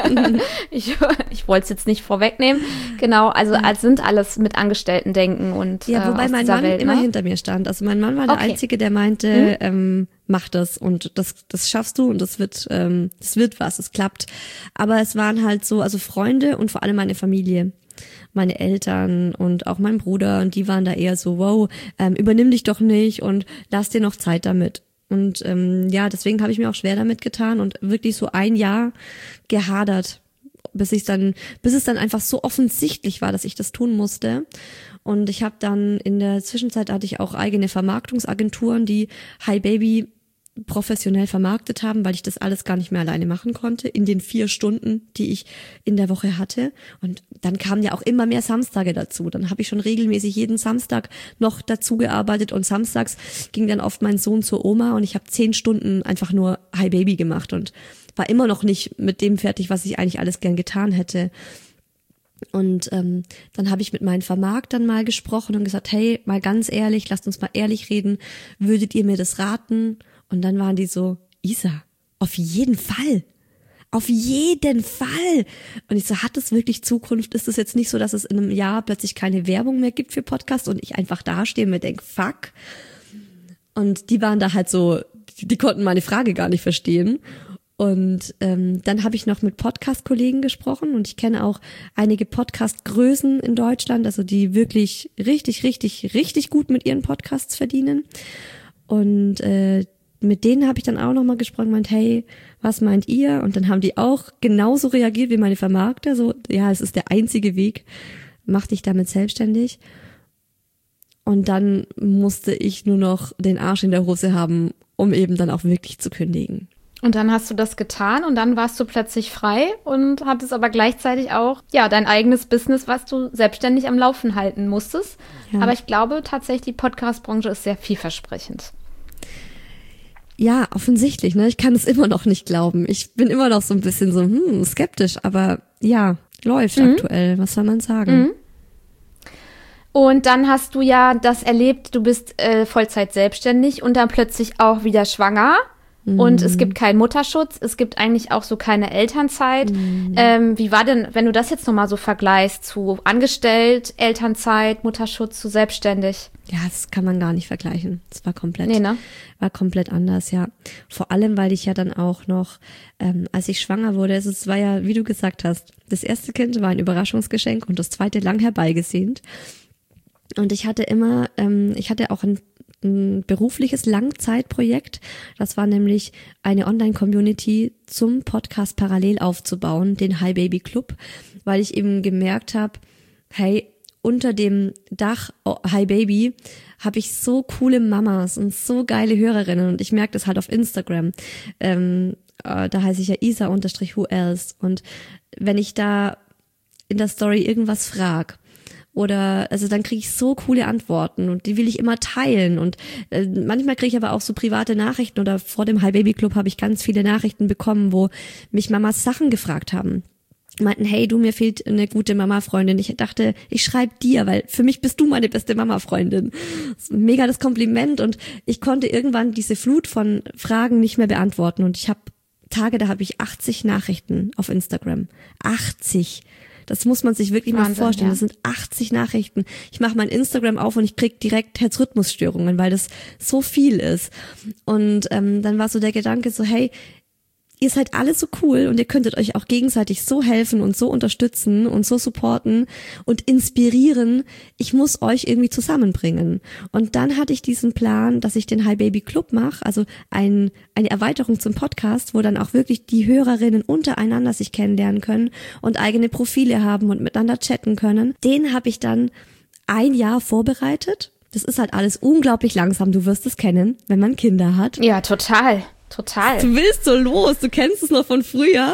ich ich wollte es jetzt nicht vorwegnehmen. Genau, also als sind alles mit Angestellten-Denken und ja, wobei äh, mein Mann Welt, immer ne? hinter mir stand. Also mein Mann war der okay. Einzige, der meinte, mhm. ähm, mach das und das das schaffst du und das wird ähm, das wird was, es klappt. Aber es waren halt so, also Freunde und vor allem meine Familie. Meine Eltern und auch mein Bruder und die waren da eher so, wow, ähm, übernimm dich doch nicht und lass dir noch Zeit damit. Und ähm, ja, deswegen habe ich mir auch schwer damit getan und wirklich so ein Jahr gehadert, bis ich dann, bis es dann einfach so offensichtlich war, dass ich das tun musste. Und ich habe dann in der Zwischenzeit hatte ich auch eigene Vermarktungsagenturen, die Hi Baby professionell vermarktet haben, weil ich das alles gar nicht mehr alleine machen konnte in den vier Stunden, die ich in der Woche hatte. Und dann kamen ja auch immer mehr Samstage dazu. Dann habe ich schon regelmäßig jeden Samstag noch dazu gearbeitet und samstags ging dann oft mein Sohn zur Oma und ich habe zehn Stunden einfach nur Hi Baby gemacht und war immer noch nicht mit dem fertig, was ich eigentlich alles gern getan hätte. Und ähm, dann habe ich mit meinen Vermarktern mal gesprochen und gesagt, hey, mal ganz ehrlich, lasst uns mal ehrlich reden, würdet ihr mir das raten? Und dann waren die so, Isa, auf jeden Fall. Auf jeden Fall. Und ich so, hat es wirklich Zukunft? Ist es jetzt nicht so, dass es in einem Jahr plötzlich keine Werbung mehr gibt für Podcasts und ich einfach dastehe und mir denke, fuck. Und die waren da halt so, die, die konnten meine Frage gar nicht verstehen. Und ähm, dann habe ich noch mit Podcast-Kollegen gesprochen und ich kenne auch einige Podcast-Größen in Deutschland, also die wirklich richtig, richtig, richtig gut mit ihren Podcasts verdienen. Und äh, mit denen habe ich dann auch nochmal gesprochen, meint, hey, was meint ihr? Und dann haben die auch genauso reagiert wie meine Vermarkter, so, ja, es ist der einzige Weg, mach dich damit selbstständig. Und dann musste ich nur noch den Arsch in der Hose haben, um eben dann auch wirklich zu kündigen. Und dann hast du das getan und dann warst du plötzlich frei und hattest aber gleichzeitig auch, ja, dein eigenes Business, was du selbstständig am Laufen halten musstest. Ja. Aber ich glaube tatsächlich, die Podcast-Branche ist sehr vielversprechend. Ja, offensichtlich, ne? Ich kann es immer noch nicht glauben. Ich bin immer noch so ein bisschen so, hm, skeptisch, aber ja, läuft mhm. aktuell, was soll man sagen? Mhm. Und dann hast du ja das erlebt, du bist äh, Vollzeit selbstständig und dann plötzlich auch wieder schwanger. Und es gibt keinen Mutterschutz, es gibt eigentlich auch so keine Elternzeit. Mhm. Ähm, wie war denn, wenn du das jetzt nochmal so vergleichst zu angestellt, Elternzeit, Mutterschutz, zu selbstständig? Ja, das kann man gar nicht vergleichen. Das war komplett, nee, ne? war komplett anders, ja. Vor allem, weil ich ja dann auch noch, ähm, als ich schwanger wurde, also es war ja, wie du gesagt hast, das erste Kind war ein Überraschungsgeschenk und das zweite lang herbeigesehnt. Und ich hatte immer, ähm, ich hatte auch ein ein berufliches Langzeitprojekt. Das war nämlich eine Online-Community zum Podcast parallel aufzubauen, den Hi Baby Club, weil ich eben gemerkt habe, hey, unter dem Dach Hi Baby habe ich so coole Mamas und so geile Hörerinnen und ich merke das halt auf Instagram. Ähm, äh, da heiße ich ja Isa-Who Else und wenn ich da in der Story irgendwas frag, oder, also dann kriege ich so coole Antworten und die will ich immer teilen und äh, manchmal kriege ich aber auch so private Nachrichten oder vor dem Hi Baby Club habe ich ganz viele Nachrichten bekommen, wo mich Mamas Sachen gefragt haben. Meinten, hey, du, mir fehlt eine gute Mama-Freundin. Ich dachte, ich schreibe dir, weil für mich bist du meine beste Mama-Freundin. Das ist mega das Kompliment und ich konnte irgendwann diese Flut von Fragen nicht mehr beantworten und ich habe Tage, da habe ich achtzig Nachrichten auf Instagram. achtzig. Das muss man sich wirklich Wahnsinn, mal vorstellen. Ja. Das sind achtzig Nachrichten. Ich mache mein Instagram auf und ich krieg direkt Herzrhythmusstörungen, weil das so viel ist. Und ähm, dann war so der Gedanke so, hey, ihr seid alle so cool und ihr könntet euch auch gegenseitig so helfen und so unterstützen und so supporten und inspirieren. Ich muss euch irgendwie zusammenbringen. Und dann hatte ich diesen Plan, dass ich den Hi Baby Club mache, also ein, eine Erweiterung zum Podcast, wo dann auch wirklich die Hörerinnen untereinander sich kennenlernen können und eigene Profile haben und miteinander chatten können. Den habe ich dann ein Jahr vorbereitet. Das ist halt alles unglaublich langsam. Du wirst es kennen, wenn man Kinder hat. Ja, total. Total. Du willst so los, du kennst es noch von früher.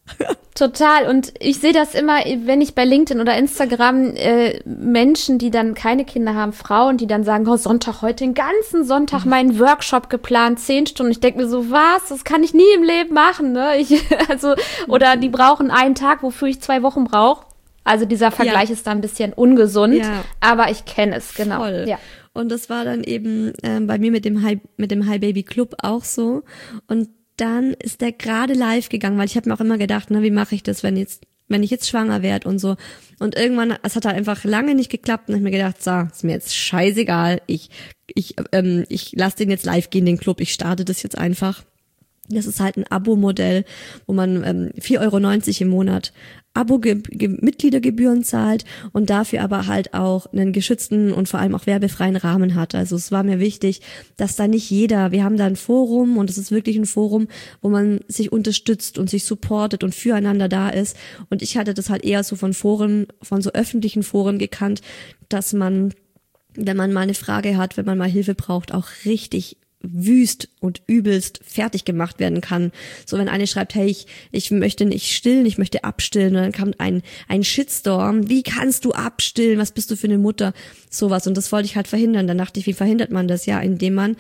Total. Und ich sehe das immer, wenn ich bei LinkedIn oder Instagram äh, Menschen, die dann keine Kinder haben, Frauen, die dann sagen, oh, Sonntag, heute den ganzen Sonntag meinen Workshop geplant, zehn Stunden. Ich denke mir so, was? Das kann ich nie im Leben machen, ne? Ich, also, oder die brauchen einen Tag, wofür ich zwei Wochen brauche. Also dieser Vergleich ja. ist da ein bisschen ungesund, ja. aber ich kenne es, genau. Voll. Ja. Und das war dann eben ähm, bei mir mit dem Hi, mit dem Hi Baby Club auch so. Und dann ist der gerade live gegangen, weil ich habe mir auch immer gedacht, na, wie mache ich das, wenn jetzt, wenn ich jetzt schwanger werde und so. Und irgendwann, es hat halt einfach lange nicht geklappt und ich mir gedacht, so, ist mir jetzt scheißegal, ich, ich, ähm, ich lasse den jetzt live gehen, den Club, ich starte das jetzt einfach. Das ist halt ein Abo-Modell, wo man ähm, vier Euro neunzig im Monat Abo-Mitgliedergebühren zahlt und dafür aber halt auch einen geschützten und vor allem auch werbefreien Rahmen hat. Also es war mir wichtig, dass da nicht jeder, wir haben da ein Forum und es ist wirklich ein Forum, wo man sich unterstützt und sich supportet und füreinander da ist. Und ich hatte das halt eher so von Foren, von so öffentlichen Foren gekannt, dass man, wenn man mal eine Frage hat, wenn man mal Hilfe braucht, auch richtig wüst und übelst fertig gemacht werden kann. So wenn eine schreibt, hey, ich, ich möchte nicht stillen, ich möchte abstillen, und dann kommt ein ein Shitstorm, wie kannst du abstillen, was bist du für eine Mutter, sowas, und das wollte ich halt verhindern. Dann dachte ich, wie verhindert man das? Ja, indem man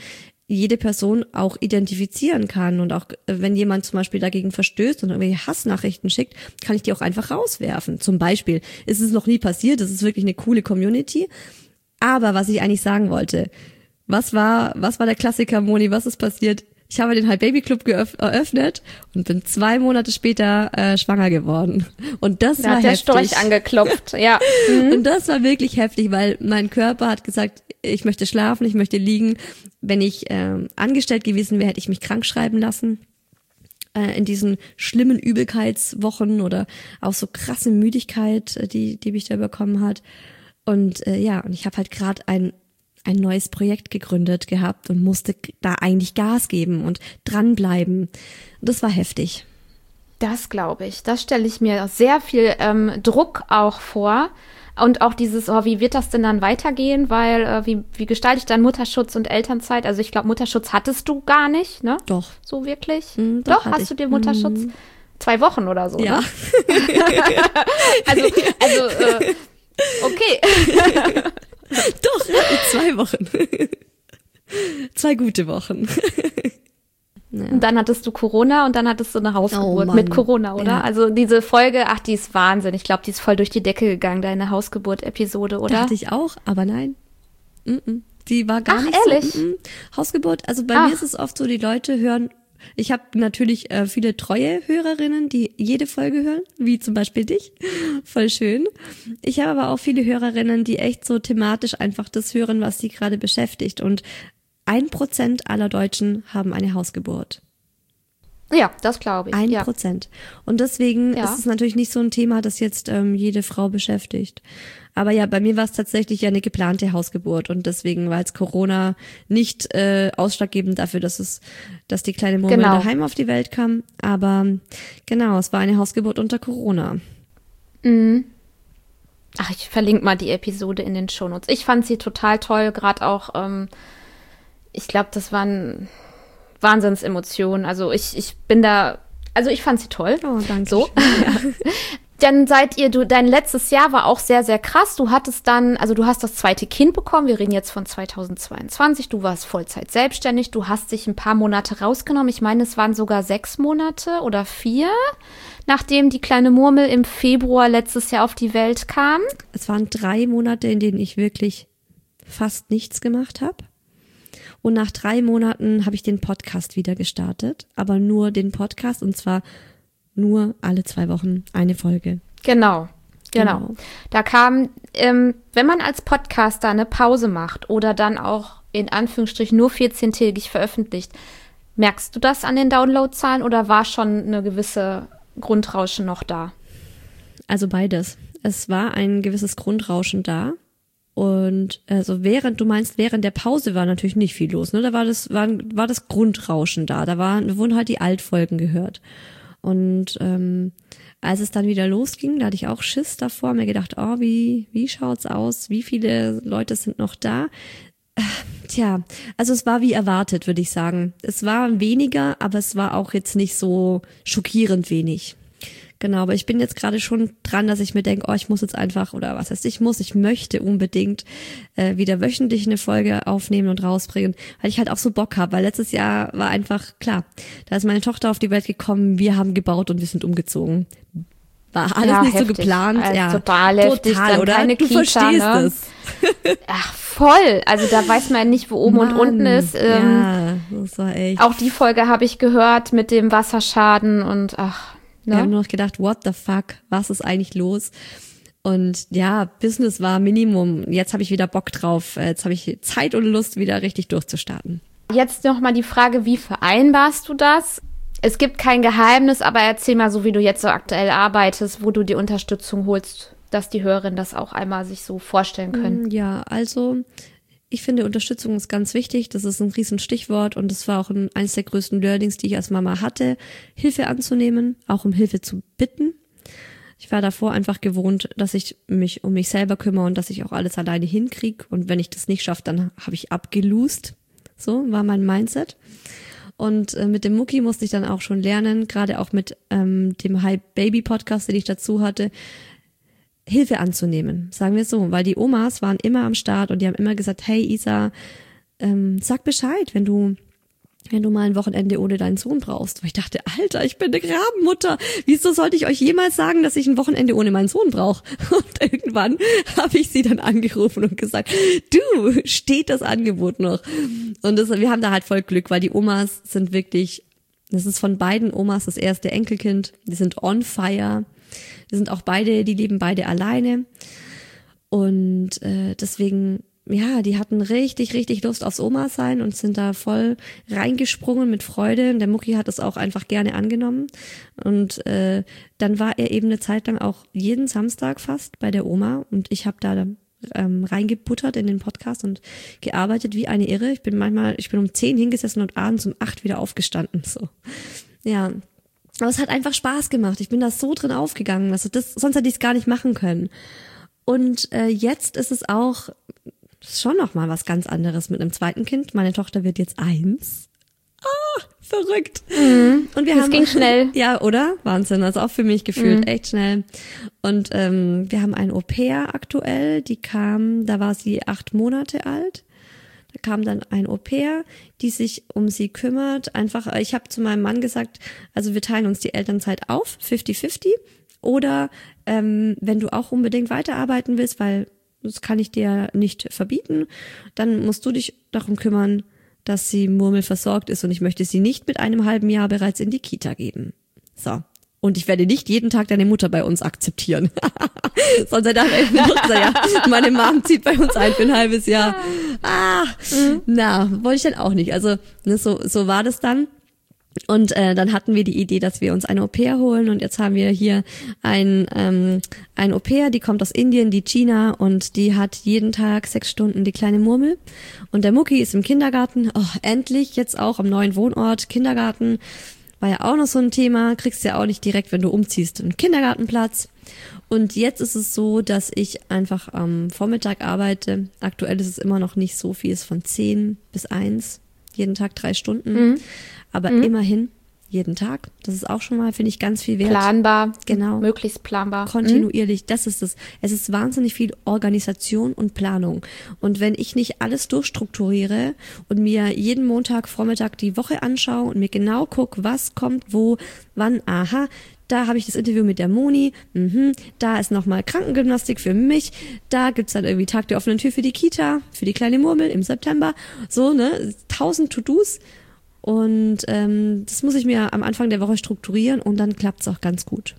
jede Person auch identifizieren kann und auch wenn jemand zum Beispiel dagegen verstößt und irgendwelche Hassnachrichten schickt, kann ich die auch einfach rauswerfen. Zum Beispiel ist es noch nie passiert, das ist wirklich eine coole Community. Aber was ich eigentlich sagen wollte, was war, was war der Klassiker, Moni, was ist passiert? Ich habe den Hi Baby Club geöff- eröffnet und bin zwei Monate später äh, schwanger geworden. Und das da war hat der heftig. Storch angeklopft, ja. Mhm. Und das war wirklich heftig, weil mein Körper hat gesagt, ich möchte schlafen, ich möchte liegen. Wenn ich ähm, angestellt gewesen wäre, hätte ich mich krank schreiben lassen. Äh, in diesen schlimmen Übelkeitswochen oder auch so krasse Müdigkeit, die die mich da bekommen hat. Und äh, ja, und ich habe halt gerade ein ein neues Projekt gegründet gehabt und musste da eigentlich Gas geben und dranbleiben. Das war heftig. Das glaube ich. Das stelle ich mir sehr viel ähm, Druck auch vor. Und auch dieses, oh, wie wird das denn dann weitergehen? Weil, äh, wie, wie gestalte ich dann Mutterschutz und Elternzeit? Also ich glaube, Mutterschutz hattest du gar nicht, ne? Doch. So wirklich? Mm, doch, doch hast ich. du dir Mutterschutz? Mm. Zwei Wochen oder so, ja. ne? also, also, äh, okay. Doch, zwei Wochen. Zwei gute Wochen. Ja. Und dann hattest du Corona und dann hattest du eine Hausgeburt oh mit Corona, oder? Ja. Also diese Folge, ach, die ist Wahnsinn. Ich glaube, die ist voll durch die Decke gegangen, deine Hausgeburt-Episode, oder? Dachte ich auch, aber nein. Mm-mm. Die war gar ach, nicht ehrlich? so. Mm-mm. Hausgeburt, also bei ach. mir ist es oft so, die Leute hören, ich habe natürlich äh, viele treue Hörerinnen, die jede Folge hören, wie zum Beispiel dich. Voll schön. Ich habe aber auch viele Hörerinnen, die echt so thematisch einfach das hören, was sie gerade beschäftigt. Und ein Prozent aller Deutschen haben eine Hausgeburt. Ja, das glaube ich. Ein ja. Prozent. Und deswegen ja. ist es natürlich nicht so ein Thema, das jetzt ähm, jede Frau beschäftigt. Aber ja, bei mir war es tatsächlich ja eine geplante Hausgeburt und deswegen war jetzt Corona nicht äh, ausschlaggebend dafür, dass es, dass die kleine Murmel genau. daheim auf die Welt kam. Aber genau, es war eine Hausgeburt unter Corona. Mhm. Ach, ich verlinke mal die Episode in den Shownotes. Ich fand sie total toll, gerade auch, ähm, ich glaube, das waren Wahnsinnsemotionen. Also ich, ich bin da, also ich fand sie toll. Oh, danke. So. Ja. Dann seid ihr, du, dein letztes Jahr war auch sehr, sehr krass. Du hattest dann, also du hast das zweite Kind bekommen. Wir reden jetzt von zweitausendzweiundzwanzig. Du warst Vollzeit selbstständig. Du hast dich ein paar Monate rausgenommen. Ich meine, es waren sogar sechs Monate oder vier, nachdem die kleine Murmel im Februar letztes Jahr auf die Welt kam. Es waren drei Monate, in denen ich wirklich fast nichts gemacht habe. Und nach drei Monaten habe ich den Podcast wieder gestartet. Aber nur den Podcast und zwar nur alle zwei Wochen eine Folge. Genau, genau. Genau. Da kam, ähm, wenn man als Podcaster eine Pause macht oder dann auch in Anführungsstrichen nur vierzehntägig veröffentlicht, merkst du das an den Downloadzahlen oder war schon eine gewisse Grundrauschen noch da? Also beides. Es war ein gewisses Grundrauschen da. Und also während, du meinst, während der Pause war natürlich nicht viel los, ne? Da war das, war, war das Grundrauschen da. Da waren, da wurden halt die Altfolgen gehört. Und ähm, als es dann wieder losging, da hatte ich auch Schiss davor, mir gedacht, oh, wie wie schaut's aus? Wie viele Leute sind noch da? Äh, tja, also es war wie erwartet, würde ich sagen. Es war weniger, aber es war auch jetzt nicht so schockierend wenig. Genau, aber ich bin jetzt gerade schon dran, dass ich mir denke, oh, ich muss jetzt einfach, oder was heißt ich muss, ich möchte unbedingt äh, wieder wöchentlich eine Folge aufnehmen und rausbringen, weil ich halt auch so Bock habe, weil letztes Jahr war einfach, klar, da ist meine Tochter auf die Welt gekommen, wir haben gebaut und wir sind umgezogen. War alles ja, nicht heftig. so geplant. Also ja, total heftig, total, dann oder? keine Du Kita, verstehst ne? es. Ach, voll. Also da weiß man nicht, wo oben Mann, und unten ist. Ähm, ja, das war echt. Auch die Folge habe ich gehört mit dem Wasserschaden und ach, Wir ne? haben nur noch gedacht, what the fuck, was ist eigentlich los? Und ja, Business war Minimum. Jetzt habe ich wieder Bock drauf. Jetzt habe ich Zeit und Lust, wieder richtig durchzustarten. Jetzt noch mal die Frage, wie vereinbarst du das? Es gibt kein Geheimnis, aber erzähl mal so, wie du jetzt so aktuell arbeitest, wo du die Unterstützung holst, dass die Hörerinnen das auch einmal sich so vorstellen können. Ja, also ich finde, Unterstützung ist ganz wichtig. Das ist ein riesen Stichwort und das war auch ein, eines der größten Learnings, die ich als Mama hatte, Hilfe anzunehmen, auch um Hilfe zu bitten. Ich war davor einfach gewohnt, dass ich mich um mich selber kümmere und dass ich auch alles alleine hinkriege. Und wenn ich das nicht schaffe, dann habe ich abgelost. So war mein Mindset. Und äh, mit dem Mucki musste ich dann auch schon lernen, gerade auch mit ähm, dem Hi Baby Podcast, den ich dazu hatte, Hilfe anzunehmen, sagen wir es so, weil die Omas waren immer am Start und die haben immer gesagt, hey Isa, ähm, sag Bescheid, wenn du wenn du mal ein Wochenende ohne deinen Sohn brauchst. Und ich dachte, Alter, ich bin eine Rabenmutter. Wieso sollte ich euch jemals sagen, dass ich ein Wochenende ohne meinen Sohn brauche? Und irgendwann habe ich sie dann angerufen und gesagt, du, steht das Angebot noch? Und das, wir haben da halt voll Glück, weil die Omas sind wirklich, das ist von beiden Omas das erste Enkelkind. Die sind on fire. Die sind auch beide, die leben beide alleine. Und äh, deswegen... Ja, die hatten richtig, richtig Lust aufs Oma-Sein und sind da voll reingesprungen mit Freude. Und der Mucki hat es auch einfach gerne angenommen. Und äh, dann war er eben eine Zeit lang auch jeden Samstag fast bei der Oma. Und ich habe da ähm, reingebuttert in den Podcast und gearbeitet wie eine Irre. Ich bin manchmal, ich bin um zehn hingesessen und abends um acht wieder aufgestanden. So, ja. Aber es hat einfach Spaß gemacht. Ich bin da so drin aufgegangen. Also das, sonst hätte ich es gar nicht machen können. Und äh, jetzt ist es auch... Das ist schon noch mal was ganz anderes mit einem zweiten Kind. Meine Tochter wird jetzt eins. Ah, verrückt. Mhm. Und wir das haben, ging schnell. Ja, oder? Wahnsinn. Also auch für mich gefühlt mhm. echt schnell. Und ähm, wir haben ein Au-pair aktuell. Die kam, da war sie acht Monate alt. Da kam dann ein Au-pair, die sich um sie kümmert. Einfach, ich habe zu meinem Mann gesagt, also wir teilen uns die Elternzeit auf, fifty fifty. Oder ähm, wenn du auch unbedingt weiterarbeiten willst, weil das kann ich dir nicht verbieten, dann musst du dich darum kümmern, dass sie murmelversorgt ist und ich möchte sie nicht mit einem halben Jahr bereits in die Kita geben. So. Und ich werde nicht jeden Tag deine Mutter bei uns akzeptieren. Sonst hätte er gesagt, ja, meine Mom zieht bei uns ein für ein halbes Jahr. Ah, mhm. Na, wollte ich dann auch nicht. Also ne, so, so war das dann. Und äh, dann hatten wir die Idee, dass wir uns ein Au-pair holen und jetzt haben wir hier ein ähm, ein Au-pair, die kommt aus Indien, die Gina, und die hat jeden Tag sechs Stunden die kleine Murmel und der Mucki ist im Kindergarten, oh, endlich jetzt auch am neuen Wohnort, Kindergarten, war ja auch noch so ein Thema, kriegst ja auch nicht direkt, wenn du umziehst, einen Kindergartenplatz. Und jetzt ist es so, dass ich einfach am Vormittag arbeite, aktuell ist es immer noch nicht so viel, ist von zehn bis eins, jeden Tag drei Stunden. Mhm. Aber mhm. immerhin jeden Tag. Das ist auch schon mal, finde ich, ganz viel wert. Planbar. Genau. Möglichst planbar. Kontinuierlich. Mhm. Das ist es. Es ist wahnsinnig viel Organisation und Planung. Und wenn ich nicht alles durchstrukturiere und mir jeden Montag, Vormittag die Woche anschaue und mir genau gucke, was kommt, wo, wann, aha, da habe ich das Interview mit der Moni, mhm, da ist nochmal Krankengymnastik für mich, da gibt's dann irgendwie Tag der offenen Tür für die Kita, für die kleine Murmel im September. So, ne, tausend To-Dos. Und ähm, das muss ich mir am Anfang der Woche strukturieren und dann klappt's auch ganz gut.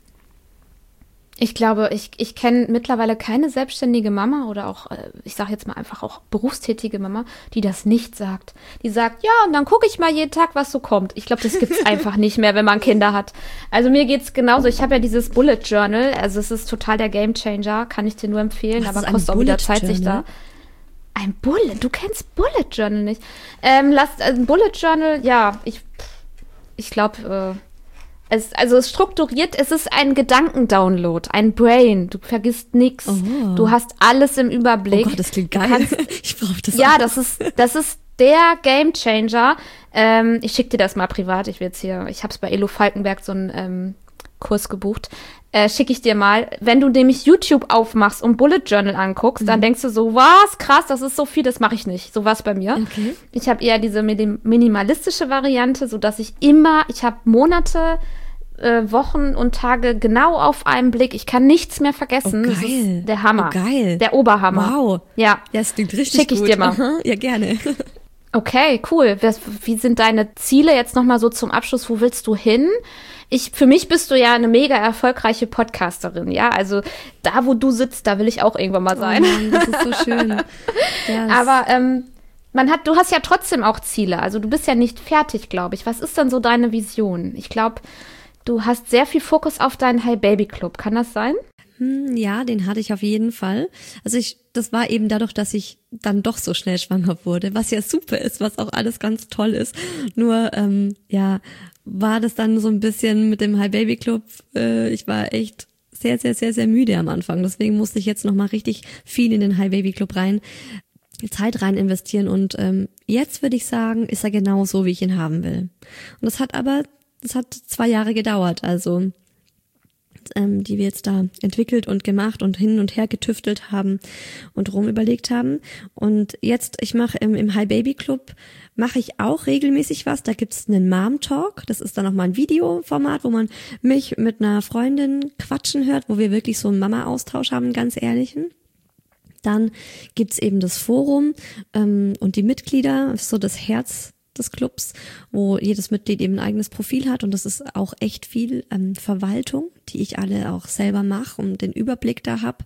Ich glaube, ich, ich kenne mittlerweile keine selbstständige Mama oder auch, ich sage jetzt mal einfach auch berufstätige Mama, die das nicht sagt. Die sagt, ja, und dann gucke ich mal jeden Tag, was so kommt. Ich glaube, das gibt's einfach nicht mehr, wenn man Kinder hat. Also mir geht's genauso. Ich habe ja dieses Bullet Journal, also es ist total der Gamechanger, kann ich dir nur empfehlen, was aber kostet auch wieder Zeit, sich da... Ein Bullet? Du kennst Bullet Journal nicht. Ähm, lass, ein Bullet Journal, ja, ich, ich glaube, äh, es, also es strukturiert, es ist ein Gedankendownload, ein Brain. Du vergisst nichts. Oh. Du hast alles im Überblick. Oh Gott, das klingt geil. Kannst, ich brauche das Ja, auch. das ist, das ist der Gamechanger. Ähm, ich schicke dir das mal privat. Ich will jetzt hier, ich habe es bei Elo Falkenberg so einen ähm, Kurs gebucht. Äh, schicke ich dir mal. Wenn du nämlich YouTube aufmachst und Bullet Journal anguckst, mhm. dann denkst du so, was, krass, das ist so viel, das mache ich nicht. So war es bei mir. Okay. Ich habe eher diese minimalistische Variante, sodass ich immer, ich habe Monate, äh, Wochen und Tage genau auf einen Blick. Ich kann nichts mehr vergessen. Oh, das geil. ist der Hammer. Oh, geil. Der Oberhammer. Wow. Ja. Ja, das klingt richtig Schick ich gut. dir mal. Aha. Ja, gerne. Okay, cool. Wie sind deine Ziele jetzt nochmal so zum Abschluss? Wo willst du hin? Ich, für mich bist du ja eine mega erfolgreiche Podcasterin, ja. Also da, wo du sitzt, da will ich auch irgendwann mal sein. Oh Mann, das ist so schön. Yes. Aber ähm, man hat, du hast ja trotzdem auch Ziele. Also du bist ja nicht fertig, glaube ich. Was ist denn so deine Vision? Ich glaube, du hast sehr viel Fokus auf deinen Hi Baby Club. Kann das sein? Hm, ja, den hatte ich auf jeden Fall. Also ich, das war eben dadurch, dass ich dann doch so schnell schwanger wurde, was ja super ist, was auch alles ganz toll ist. Nur, ähm, ja, war das dann so ein bisschen mit dem Hi Baby Club, äh, ich war echt sehr, sehr, sehr, sehr müde am Anfang. Deswegen musste ich jetzt nochmal richtig viel in den Hi Baby Club rein, Zeit rein investieren und ähm, jetzt würde ich sagen, ist er genau so, wie ich ihn haben will. Und das hat aber, das hat zwei Jahre gedauert, also ähm, die wir jetzt da entwickelt und gemacht und hin und her getüftelt haben und rum überlegt haben. Und jetzt, ich mache im, im Hi Baby Club, mache ich auch regelmäßig was. Da gibt's einen Mom Talk. Das ist dann nochmal ein Videoformat, wo man mich mit einer Freundin quatschen hört, wo wir wirklich so einen Mama-Austausch haben, einen ganz ehrlichen. Dann gibt's eben das Forum ähm, und die Mitglieder, das ist so das Herz des Clubs, wo jedes Mitglied eben ein eigenes Profil hat und das ist auch echt viel ähm, Verwaltung, die ich alle auch selber mache und den Überblick da hab.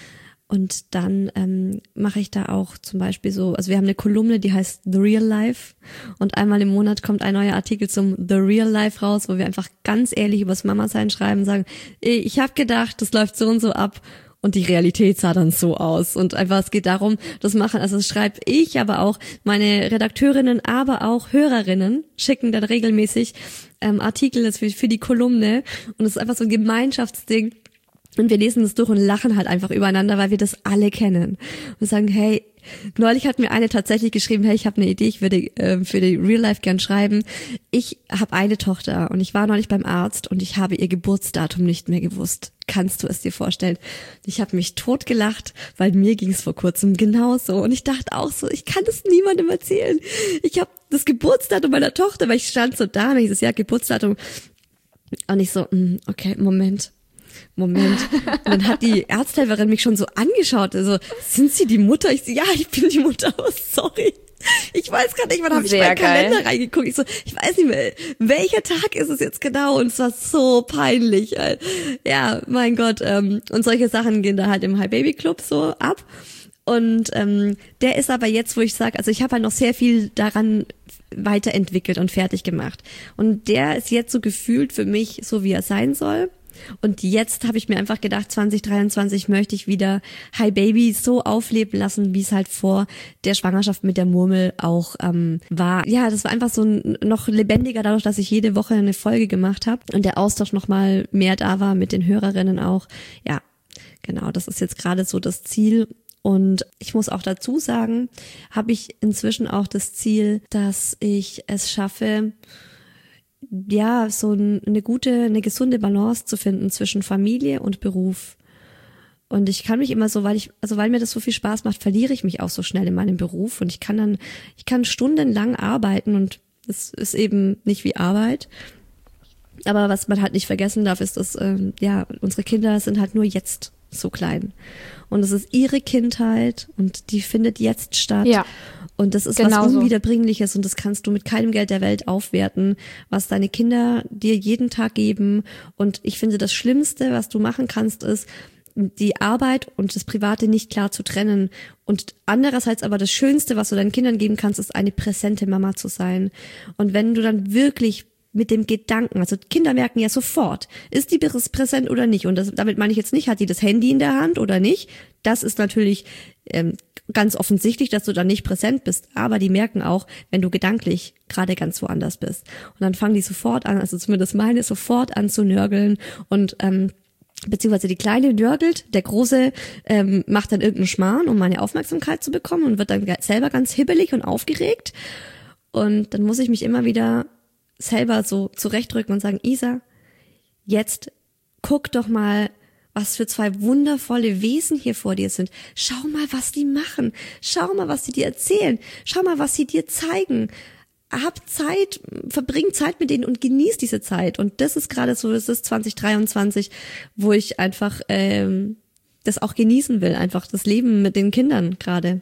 Und dann ähm, mache ich da auch zum Beispiel so, also wir haben eine Kolumne, die heißt The Real Life und einmal im Monat kommt ein neuer Artikel zum The Real Life raus, wo wir einfach ganz ehrlich übers Mama-Sein schreiben, sagen, ich habe gedacht, das läuft so und so ab. Und die Realität sah dann so aus. Und einfach, es geht darum, das machen, also das schreibe ich, aber auch meine Redakteurinnen, aber auch Hörerinnen schicken dann regelmäßig ähm, Artikel für, für die Kolumne. Und es ist einfach so ein Gemeinschaftsding. Und wir lesen das durch und lachen halt einfach übereinander, weil wir das alle kennen. Und sagen, hey, neulich hat mir eine tatsächlich geschrieben, hey, ich habe eine Idee, ich würde äh, für die Real Life gern schreiben. Ich habe eine Tochter und ich war neulich beim Arzt und ich habe ihr Geburtsdatum nicht mehr gewusst. Kannst du es dir vorstellen? Ich habe mich totgelacht, weil mir ging es vor kurzem genauso. Und ich dachte auch so, ich kann das niemandem erzählen. Ich habe das Geburtsdatum meiner Tochter, weil ich stand so da und ich so, ja, Geburtsdatum. Und ich so, okay, Moment. Moment. Und dann hat die Arzthelferin mich schon so angeschaut. Also, sind Sie die Mutter? Ich so, ja, ich bin die Mutter. Oh, sorry. Ich weiß gar nicht, wann habe ich meinen Kalender reingeguckt. Ich so, ich weiß nicht mehr, welcher Tag ist es jetzt genau? Und es war so peinlich. Ja, mein Gott. Ähm, und solche Sachen gehen da halt im Hi Baby Club so ab. Und ähm, der ist aber jetzt, wo ich sage, also ich habe halt noch sehr viel daran weiterentwickelt und fertig gemacht. Und der ist jetzt so gefühlt für mich so, wie er sein soll. Und jetzt habe ich mir einfach gedacht, zwanzig dreiundzwanzig möchte ich wieder Hi Baby so aufleben lassen, wie es halt vor der Schwangerschaft mit der Murmel auch ähm, war. Ja, das war einfach so ein, noch lebendiger dadurch, dass ich jede Woche eine Folge gemacht habe und der Austausch noch mal mehr da war mit den Hörerinnen auch. Ja, genau, das ist jetzt gerade so das Ziel. Und ich muss auch dazu sagen, habe ich inzwischen auch das Ziel, dass ich es schaffe, ja, so eine gute, eine gesunde Balance zu finden zwischen Familie und Beruf. Und ich kann mich immer so, weil ich, also weil mir das so viel Spaß macht, verliere ich mich auch so schnell in meinem Beruf und ich kann dann, ich kann stundenlang arbeiten und es ist eben nicht wie Arbeit. Aber was man halt nicht vergessen darf, ist, dass, ähm, ja, unsere Kinder sind halt nur jetzt so klein. Und es ist ihre Kindheit und die findet jetzt statt. Ja. Und das ist genau was Unwiederbringliches und das kannst du mit keinem Geld der Welt aufwerten, was deine Kinder dir jeden Tag geben. Und ich finde, das Schlimmste, was du machen kannst, ist, die Arbeit und das Private nicht klar zu trennen. Und andererseits aber das Schönste, was du deinen Kindern geben kannst, ist eine präsente Mama zu sein. Und wenn du dann wirklich mit dem Gedanken, also Kinder merken ja sofort, ist die präsent oder nicht. Und das, damit meine ich jetzt nicht, hat die das Handy in der Hand oder nicht. Das ist natürlich ähm, ganz offensichtlich, dass du da nicht präsent bist. Aber die merken auch, wenn du gedanklich gerade ganz woanders bist. Und dann fangen die sofort an, also zumindest meine, sofort an zu nörgeln und ähm, beziehungsweise die Kleine nörgelt, der Große ähm, macht dann irgendeinen Schmarrn, um meine Aufmerksamkeit zu bekommen und wird dann selber ganz hibbelig und aufgeregt. Und dann muss ich mich immer wieder selber so zurechtrücken und sagen, Isa, jetzt guck doch mal, was für zwei wundervolle Wesen hier vor dir sind. Schau mal, was die machen. Schau mal, was sie dir erzählen. Schau mal, was sie dir zeigen. Hab Zeit, verbring Zeit mit denen und genieß diese Zeit. Und das ist gerade so, das ist zwanzig dreiundzwanzig, wo ich einfach ähm, das auch genießen will, einfach das Leben mit den Kindern gerade.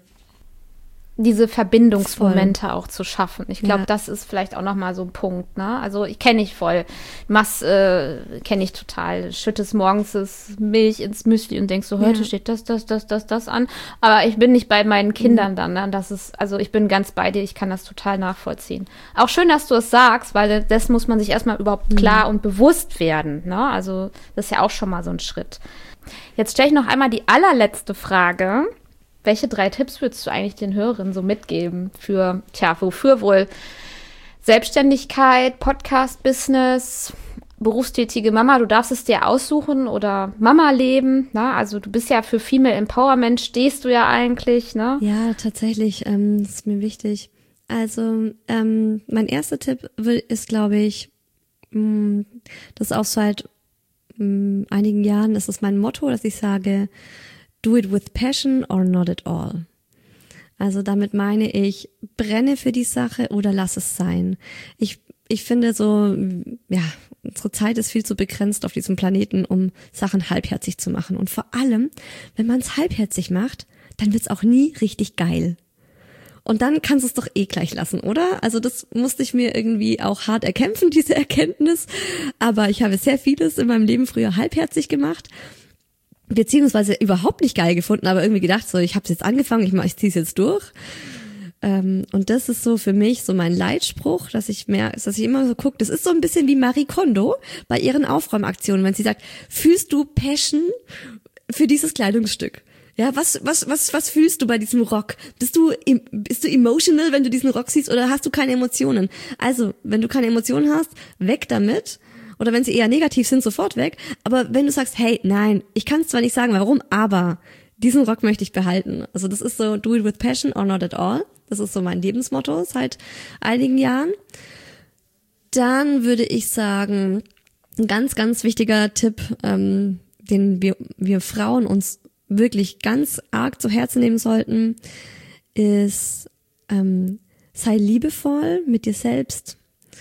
Diese Verbindungsmomente voll auch zu schaffen. Ich glaube, ja. Das ist vielleicht auch nochmal so ein Punkt, ne? Also ich kenne ich voll. Mach's, äh, kenne ich total. Schüttest morgens das Milch ins Müsli und denkst so, heute ja. steht das, das, das, das, das an. Aber ich bin nicht bei meinen Kindern mhm. dann, ne? Das ist, also ich bin ganz bei dir, ich kann das total nachvollziehen. Auch schön, dass du es sagst, weil das muss man sich erstmal überhaupt mhm. klar und bewusst werden, ne? Also das ist ja auch schon mal so ein Schritt. Jetzt stelle ich noch einmal die allerletzte Frage. Welche drei Tipps würdest du eigentlich den Hörerinnen so mitgeben für, tja, wofür wohl Selbstständigkeit, Podcast-Business, berufstätige Mama, du darfst es dir aussuchen oder Mama-Leben, ne? Also du bist ja für Female Empowerment, stehst du ja eigentlich, ne? Ja, tatsächlich, ähm, das ist mir wichtig. Also ähm, mein erster Tipp ist, glaube ich, mh, das auch so halt mh, einigen Jahren ist es mein Motto, dass ich sage, do it with passion or not at all. Also damit meine ich, brenne für die Sache oder lass es sein. Ich ich finde so, ja, unsere Zeit ist viel zu begrenzt auf diesem Planeten, um Sachen halbherzig zu machen. Und vor allem, wenn man es halbherzig macht, dann wird's auch nie richtig geil. Und dann kannst du es doch eh gleich lassen, oder? Also das musste ich mir irgendwie auch hart erkämpfen, diese Erkenntnis. Aber ich habe sehr vieles in meinem Leben früher halbherzig gemacht, beziehungsweise überhaupt nicht geil gefunden, aber irgendwie gedacht, so ich habe es jetzt angefangen, ich, mach, ich ziehe es jetzt durch. Ähm, und das ist so für mich so mein Leitspruch, dass ich mehr, dass ich immer so gucke, das ist so ein bisschen wie Marie Kondo bei ihren Aufräumaktionen, wenn sie sagt, fühlst du Passion für dieses Kleidungsstück? Ja, was, was, was, was fühlst du bei diesem Rock? Bist du, bist du emotional, wenn du diesen Rock siehst, oder hast du keine Emotionen? Also, wenn du keine Emotionen hast, weg damit. Oder wenn sie eher negativ sind, sofort weg. Aber wenn du sagst, hey, nein, ich kann es zwar nicht sagen, warum, aber diesen Rock möchte ich behalten. Also das ist so, do it with passion or not at all. Das ist so mein Lebensmotto seit einigen Jahren. Dann würde ich sagen, ein ganz, ganz wichtiger Tipp, ähm, den wir, wir Frauen uns wirklich ganz arg zu Herzen nehmen sollten, ist, ähm, sei liebevoll mit dir selbst,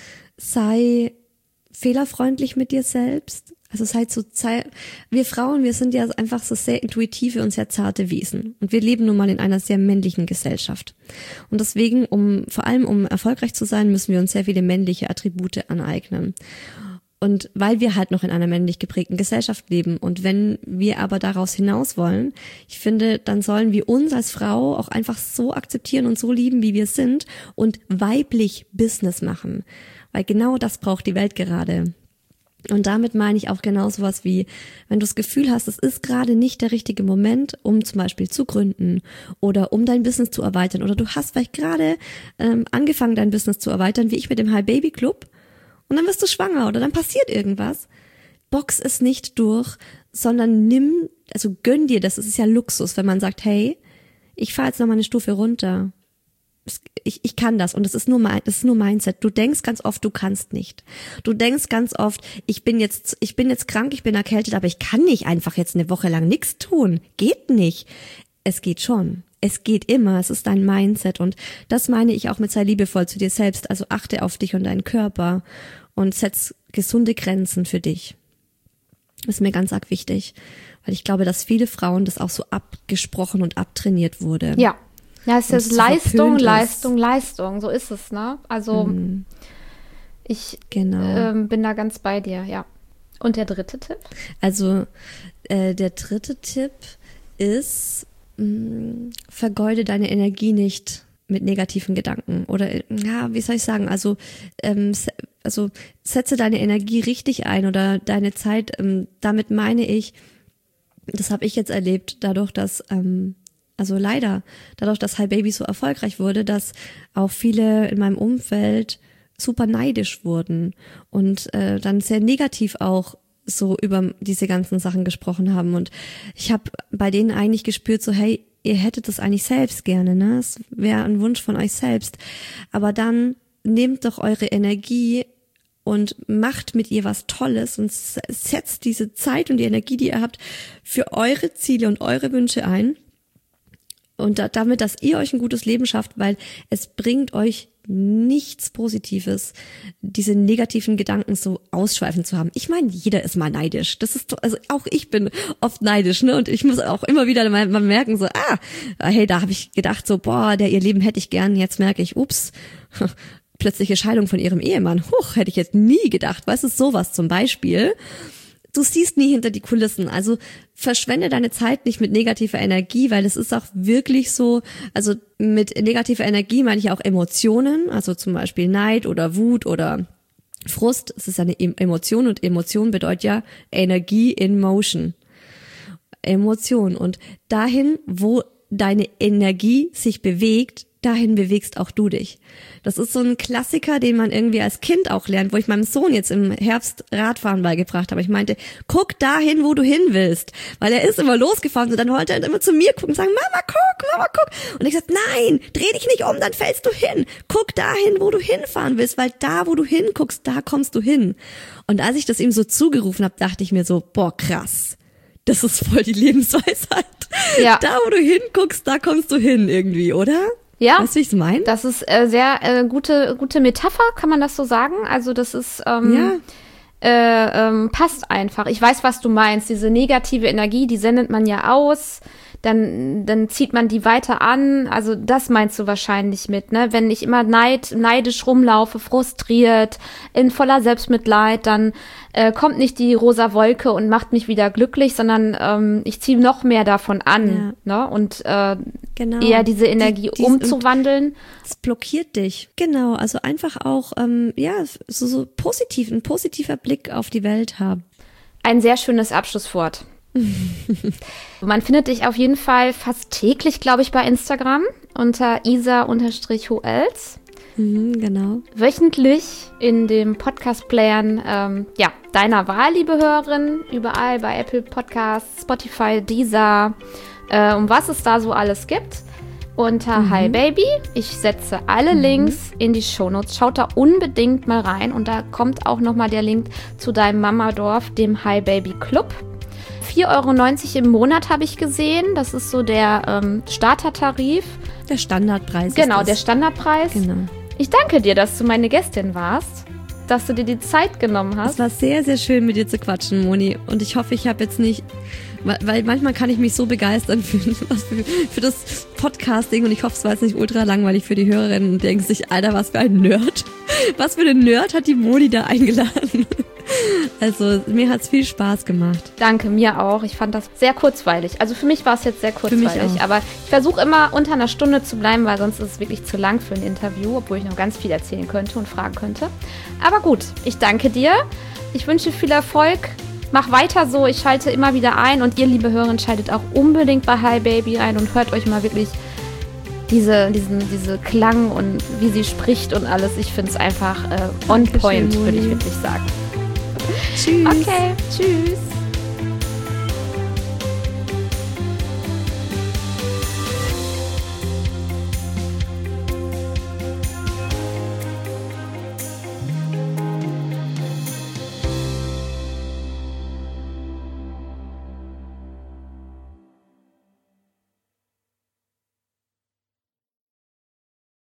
sei fehlerfreundlich mit dir selbst. Also sei so, sei, wir Frauen, wir sind ja einfach so sehr intuitive und sehr zarte Wesen. Und wir leben nun mal in einer sehr männlichen Gesellschaft. Und deswegen, um, vor allem um erfolgreich zu sein, müssen wir uns sehr viele männliche Attribute aneignen. Und weil wir halt noch in einer männlich geprägten Gesellschaft leben. Und wenn wir aber daraus hinaus wollen, ich finde, dann sollen wir uns als Frau auch einfach so akzeptieren und so lieben, wie wir sind und weiblich Business machen. Weil genau das braucht die Welt gerade. Und damit meine ich auch genau sowas wie, wenn du das Gefühl hast, es ist gerade nicht der richtige Moment, um zum Beispiel zu gründen oder um dein Business zu erweitern, oder du hast vielleicht gerade ähm, angefangen, dein Business zu erweitern, wie ich mit dem Hi Baby Club, und dann wirst du schwanger oder dann passiert irgendwas. Box es nicht durch, sondern nimm, also gönn dir das. Es ist ja Luxus, wenn man sagt, hey, ich fahre jetzt noch mal eine Stufe runter. Ich, ich kann das, und das ist nur mein, das ist nur Mindset. Du denkst ganz oft, du kannst nicht. Du denkst ganz oft, ich bin jetzt, ich bin jetzt krank, ich bin erkältet, aber ich kann nicht einfach jetzt eine Woche lang nichts tun. Geht nicht. Es geht schon. Es geht immer. Es ist dein Mindset, und das meine ich auch mit sei liebevoll zu dir selbst. Also achte auf dich und deinen Körper und setz gesunde Grenzen für dich. Das ist mir ganz arg wichtig, weil ich glaube, dass viele Frauen das auch so abgesprochen und abtrainiert wurde. Ja. Ja, es ist Leistung, Leistung, Leistung, so ist es, ne? Also mhm. ich genau. ähm, bin da ganz bei dir, ja. Und der dritte Tipp? Also äh, der dritte Tipp ist, mh, vergeude deine Energie nicht mit negativen Gedanken. Oder, ja, wie soll ich sagen, also, ähm, also setze deine Energie richtig ein oder deine Zeit, ähm, damit meine ich, das habe ich jetzt erlebt, dadurch, dass ähm, Also leider, dadurch, dass Hi Baby so erfolgreich wurde, dass auch viele in meinem Umfeld super neidisch wurden und äh, dann sehr negativ auch so über diese ganzen Sachen gesprochen haben. Und ich habe bei denen eigentlich gespürt, so hey, ihr hättet das eigentlich selbst gerne, ne? Es wäre ein Wunsch von euch selbst. Aber dann nehmt doch eure Energie und macht mit ihr was Tolles und setzt diese Zeit und die Energie, die ihr habt, für eure Ziele und eure Wünsche ein. Und da, damit, dass ihr euch ein gutes Leben schafft, weil es bringt euch nichts Positives, diese negativen Gedanken so ausschweifend zu haben. Ich meine, jeder ist mal neidisch. Das ist, also auch ich bin oft neidisch, ne? Und ich muss auch immer wieder mal, mal merken, so, ah, hey, da habe ich gedacht, so, boah, der ihr Leben hätte ich gern. Jetzt merke ich, ups, plötzliche Scheidung von ihrem Ehemann. Huch, hätte ich jetzt nie gedacht. Weißt du, sowas zum Beispiel. Du siehst nie hinter die Kulissen, also verschwende deine Zeit nicht mit negativer Energie, weil es ist auch wirklich so, also mit negativer Energie meine ich auch Emotionen, also zum Beispiel Neid oder Wut oder Frust. Es ist eine Emotion, und Emotion bedeutet ja Energie in Motion. Emotion, und dahin, wo deine Energie sich bewegt, dahin bewegst auch du dich. Das ist so ein Klassiker, den man irgendwie als Kind auch lernt, wo ich meinem Sohn jetzt im Herbst Radfahren beigebracht habe. Ich meinte, guck dahin, wo du hin willst. Weil er ist immer losgefahren und dann wollte er immer zu mir gucken und sagen, Mama, guck, Mama, guck. Und ich sagte, nein, dreh dich nicht um, dann fällst du hin. Guck dahin, wo du hinfahren willst, weil da, wo du hinguckst, da kommst du hin. Und als ich das ihm so zugerufen habe, dachte ich mir so, boah, krass. Das ist voll die Lebensweisheit. Ja. Da, wo du hinguckst, da kommst du hin irgendwie, oder? Ja, weißt du, wie ich es meine? Das ist äh, sehr äh, gute gute Metapher, kann man das so sagen? Also das ist ähm, ja. äh, ähm, passt einfach. Ich weiß, was du meinst. Diese negative Energie, die sendet man ja aus. Dann dann zieht man die weiter an. Also das meinst du wahrscheinlich mit, ne? Wenn ich immer neid, neidisch rumlaufe, frustriert, in voller Selbstmitleid, dann äh, kommt nicht die rosa Wolke und macht mich wieder glücklich, sondern ähm, ich ziehe noch mehr davon an, ja. ne? Und äh, genau. eher diese Energie die, die, umzuwandeln. Es blockiert dich. Genau, also einfach auch ähm, ja so, so positiv, ein positiver Blick auf die Welt haben. Ein sehr schönes Abschlusswort. Man findet dich auf jeden Fall fast täglich, glaube ich, bei Instagram unter isa-huels. Mhm, genau. Wöchentlich in dem Podcast-Playern ähm, ja, deiner Wahl, liebe Hörerin, überall bei Apple Podcasts, Spotify, Deezer, äh, um was es da so alles gibt. Unter mhm. Hi Baby. Ich setze alle mhm. Links in die Shownotes. Schaut da unbedingt mal rein und da kommt auch nochmal der Link zu deinem Mamadorf, dem Hi Baby Club. vier Euro neunzig im Monat habe ich gesehen. Das ist so der ähm, Startertarif. Der Standardpreis. Genau, ist das. der Standardpreis. Genau. Ich danke dir, dass du meine Gästin warst, dass du dir die Zeit genommen hast. Es war sehr, sehr schön, mit dir zu quatschen, Moni. Und ich hoffe, ich habe jetzt nicht, weil manchmal kann ich mich so begeistern für, für, für das Podcasting und ich hoffe, es war jetzt nicht ultra langweilig für die Hörerinnen und denken sich, Alter, was für ein Nerd. Was für ein Nerd hat die Moni da eingeladen? Also mir hat's viel Spaß gemacht. Danke, mir auch. Ich fand das sehr kurzweilig. Also für mich war es jetzt sehr kurzweilig. Aber ich versuche immer unter einer Stunde zu bleiben, weil sonst ist es wirklich zu lang für ein Interview, obwohl ich noch ganz viel erzählen könnte und fragen könnte. Aber gut, ich danke dir. Ich wünsche viel Erfolg. Mach weiter so. Ich schalte immer wieder ein. Und ihr, liebe Hörerinnen, schaltet auch unbedingt bei Hi Baby ein und hört euch mal wirklich diese, diesen, diese Klang und wie sie spricht und alles. Ich finde es einfach äh, on point, würde ich wirklich sagen. Tschüss. Okay, tschüss.